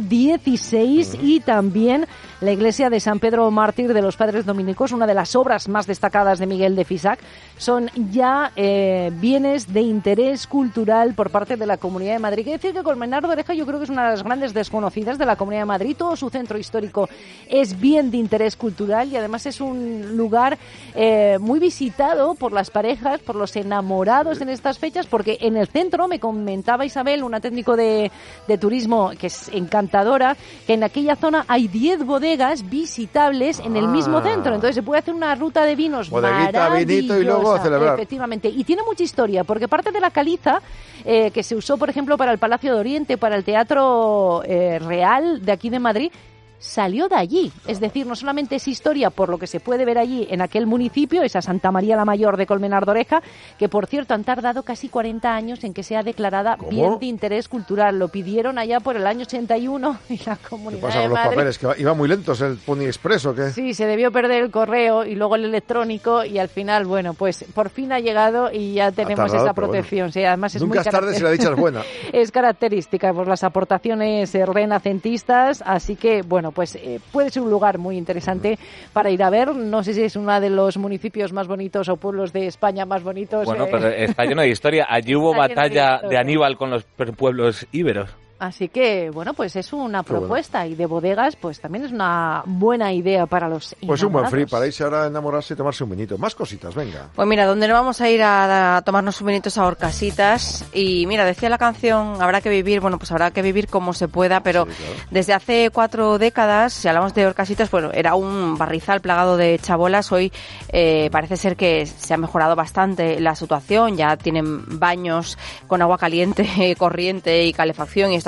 XVI y también la iglesia de San Pedro Mártir de los Padres Dominicos, una de las obras más destacadas de Miguel de Fisac, son ya bienes de interés cultural por parte de la Comunidad de Madrid. Hay que decir que Colmenar de Oreja yo creo que es una de las grandes desconocidas de la Comunidad de Madrid. Todo su centro histórico es bien de interés cultural y además es un lugar muy visitado por las parejas, por los enamorados en estas fechas, porque en el centro, me comentaba Isabel, una técnico de turismo que es encantadora, que en aquella zona hay 10 bodegas visitables en el mismo centro. Entonces se puede hacer una ruta de vinos maravillosa. Vinito y luego a celebrar. Efectivamente. Y tiene mucha historia, porque parte de la caliza que se usó, por ejemplo, para el Palacio de Oriente, para el Teatro Real de aquí de Madrid, salió de allí. Es decir, no solamente es historia por lo que se puede ver allí en aquel municipio, esa Santa María la Mayor de Colmenar de Oreja, que por cierto han tardado casi 40 años en que sea declarada bien de interés cultural. Lo pidieron allá por el año 81 y la Comunidad ¿Qué pasa de con los Madrid? papeles? ¿Que iba muy lentos el Pony Express o qué? Sí, se debió perder el correo y luego el electrónico y al final, bueno, pues por fin ha llegado y ya tenemos esa protección. Bueno. Sí, además es nunca muy es tarde si la dicha es buena. Es característica por las aportaciones renacentistas, así que, bueno, pues puede ser un lugar muy interesante para ir a ver. No sé si es uno de los municipios más bonitos o pueblos de España más bonitos. Bueno, pero está lleno de historia. Allí hubo batalla de Aníbal con los pueblos íberos. Así que, bueno, pues es una propuesta y de bodegas, pues también es una buena idea para los enamorados. Pues un buen free para irse ahora a enamorarse y tomarse un vinito. Más cositas, venga. Pues mira, donde no vamos a ir a tomarnos un vinito a Horcasitas. Y mira, decía la canción, habrá que vivir, bueno, pues habrá que vivir como se pueda, pero sí, claro, desde hace 4 décadas, si hablamos de Horcasitas, bueno, era un barrizal plagado de chabolas. Hoy parece ser que se ha mejorado bastante la situación, ya tienen baños con agua caliente, corriente y calefacción, y estas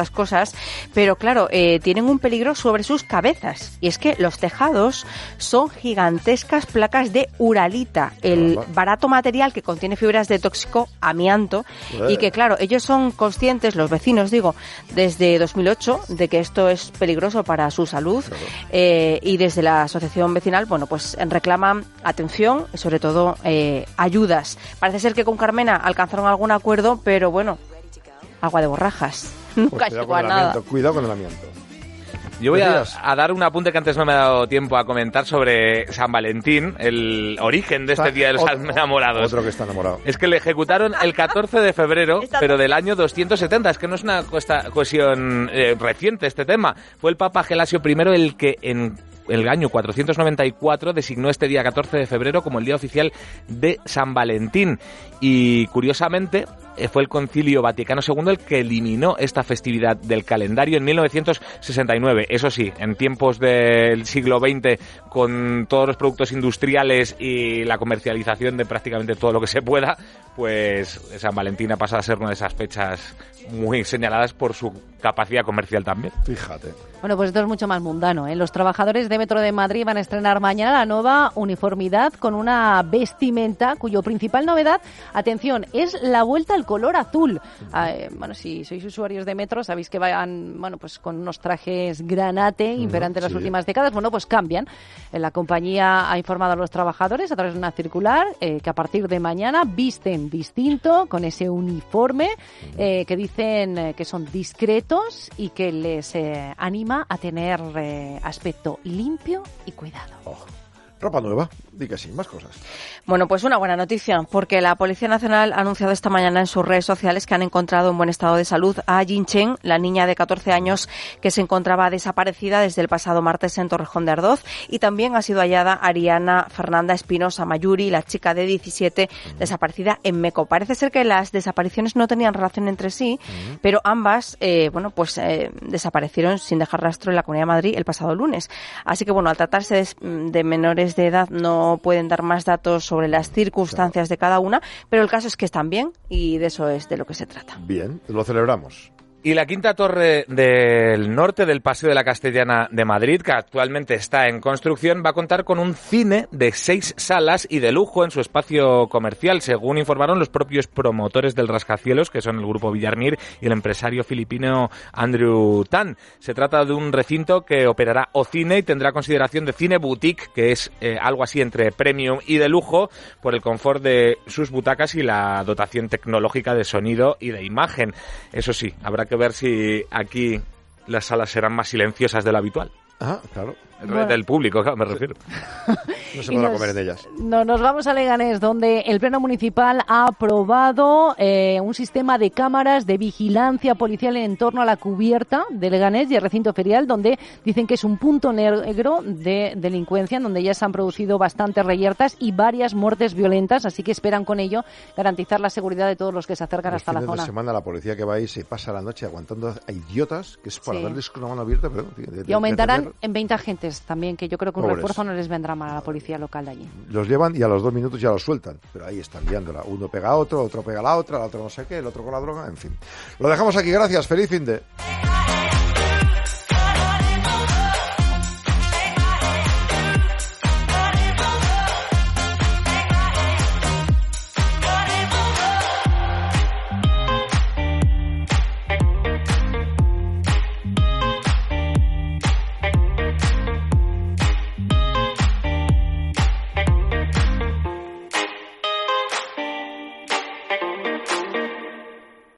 estas cosas, pero claro, tienen un peligro sobre sus cabezas. Y es que los tejados son gigantescas placas de uralita, el barato material que contiene fibras de tóxico amianto, y que claro, ellos son conscientes, los vecinos digo, desde 2008 de que esto es peligroso para su salud, y desde la asociación vecinal, bueno, pues reclaman atención y sobre todo ayudas. Parece ser que con Carmena alcanzaron algún acuerdo, pero bueno, agua de borrajas. Nunca llegó a nada. Cuidado con el amianto. Yo voy a dar un apunte que antes no me ha dado tiempo a comentar sobre San Valentín, el origen de este Día de los Enamorados. Otro que está enamorado. Es que le ejecutaron el 14 de febrero, pero del año 270. Es que no es una cuestión reciente este tema. Fue el Papa Gelasio I el que en el año 494 designó este día 14 de febrero como el día oficial de San Valentín. Y curiosamente fue el Concilio Vaticano II el que eliminó esta festividad del calendario en 1969. Eso sí, en tiempos del siglo XX, con todos los productos industriales y la comercialización de prácticamente todo lo que se pueda, pues San Valentín ha pasado a ser una de esas fechas muy señaladas por su capacidad comercial también. Fíjate. Bueno, pues esto es mucho más mundano, ¿eh? Los trabajadores de Metro de Madrid van a estrenar mañana la nueva uniformidad con una vestimenta cuyo principal novedad, atención, es la vuelta al color azul. Bueno, si sois usuarios de Metro, sabéis que van, bueno, pues con unos trajes granate imperantes en las últimas décadas. Bueno, pues cambian. La compañía ha informado a los trabajadores a través de una circular que a partir de mañana visten distinto con ese uniforme que dicen que son discretos y que les anima a tener aspecto limpio y cuidado. Ropa nueva, di que sí, más cosas. Bueno, pues una buena noticia, porque la Policía Nacional ha anunciado esta mañana en sus redes sociales que han encontrado en buen estado de salud a Jin Chen, la niña de 14 años que se encontraba desaparecida desde el pasado martes en Torrejón de Ardoz, y también ha sido hallada Ariana Fernanda Espinosa Mayuri, la chica de 17, desaparecida en Meco. Parece ser que las desapariciones no tenían relación entre sí, pero ambas, desaparecieron sin dejar rastro en la Comunidad de Madrid el pasado lunes. Así que bueno, al tratarse de menores de edad no pueden dar más datos sobre las circunstancias de cada una, pero el caso es que están bien y de eso es de lo que se trata. Bien, lo celebramos. Y la quinta torre del norte del Paseo de la Castellana de Madrid, que actualmente está en construcción, va a contar con un cine de 6 salas y de lujo en su espacio comercial, según informaron los propios promotores del rascacielos, que son el Grupo Villarmir y el empresario filipino Andrew Tan. Se trata de un recinto que operará Ocine y tendrá consideración de cine boutique, que es algo así entre premium y de lujo, por el confort de sus butacas y la dotación tecnológica de sonido y de imagen. Eso sí, habrá que ver si aquí las salas serán más silenciosas de lo habitual. Ah, claro. Del público, claro, me refiero. No se podrá comer en ellas. Nos vamos a Leganés, donde el Pleno Municipal ha aprobado un sistema de cámaras de vigilancia policial en torno a la cubierta de Leganés y el recinto ferial, donde dicen que es un punto negro de delincuencia, en donde ya se han producido bastantes reyertas y varias muertes violentas, así que esperan con ello garantizar la seguridad de todos los que se acercan hasta la zona. Esta semana la policía que va ahí se pasa la noche aguantando a idiotas, que es para darles con una mano abierta, pero y aumentarán en 20 agentes también, que yo creo que un refuerzo no les vendrá mal a la policía local de allí. Los llevan y a los 2 minutos ya los sueltan, pero ahí están liándola. Uno pega a otro pega a la otra no sé qué, el otro con la droga, en fin. Lo dejamos aquí, gracias, feliz fin de...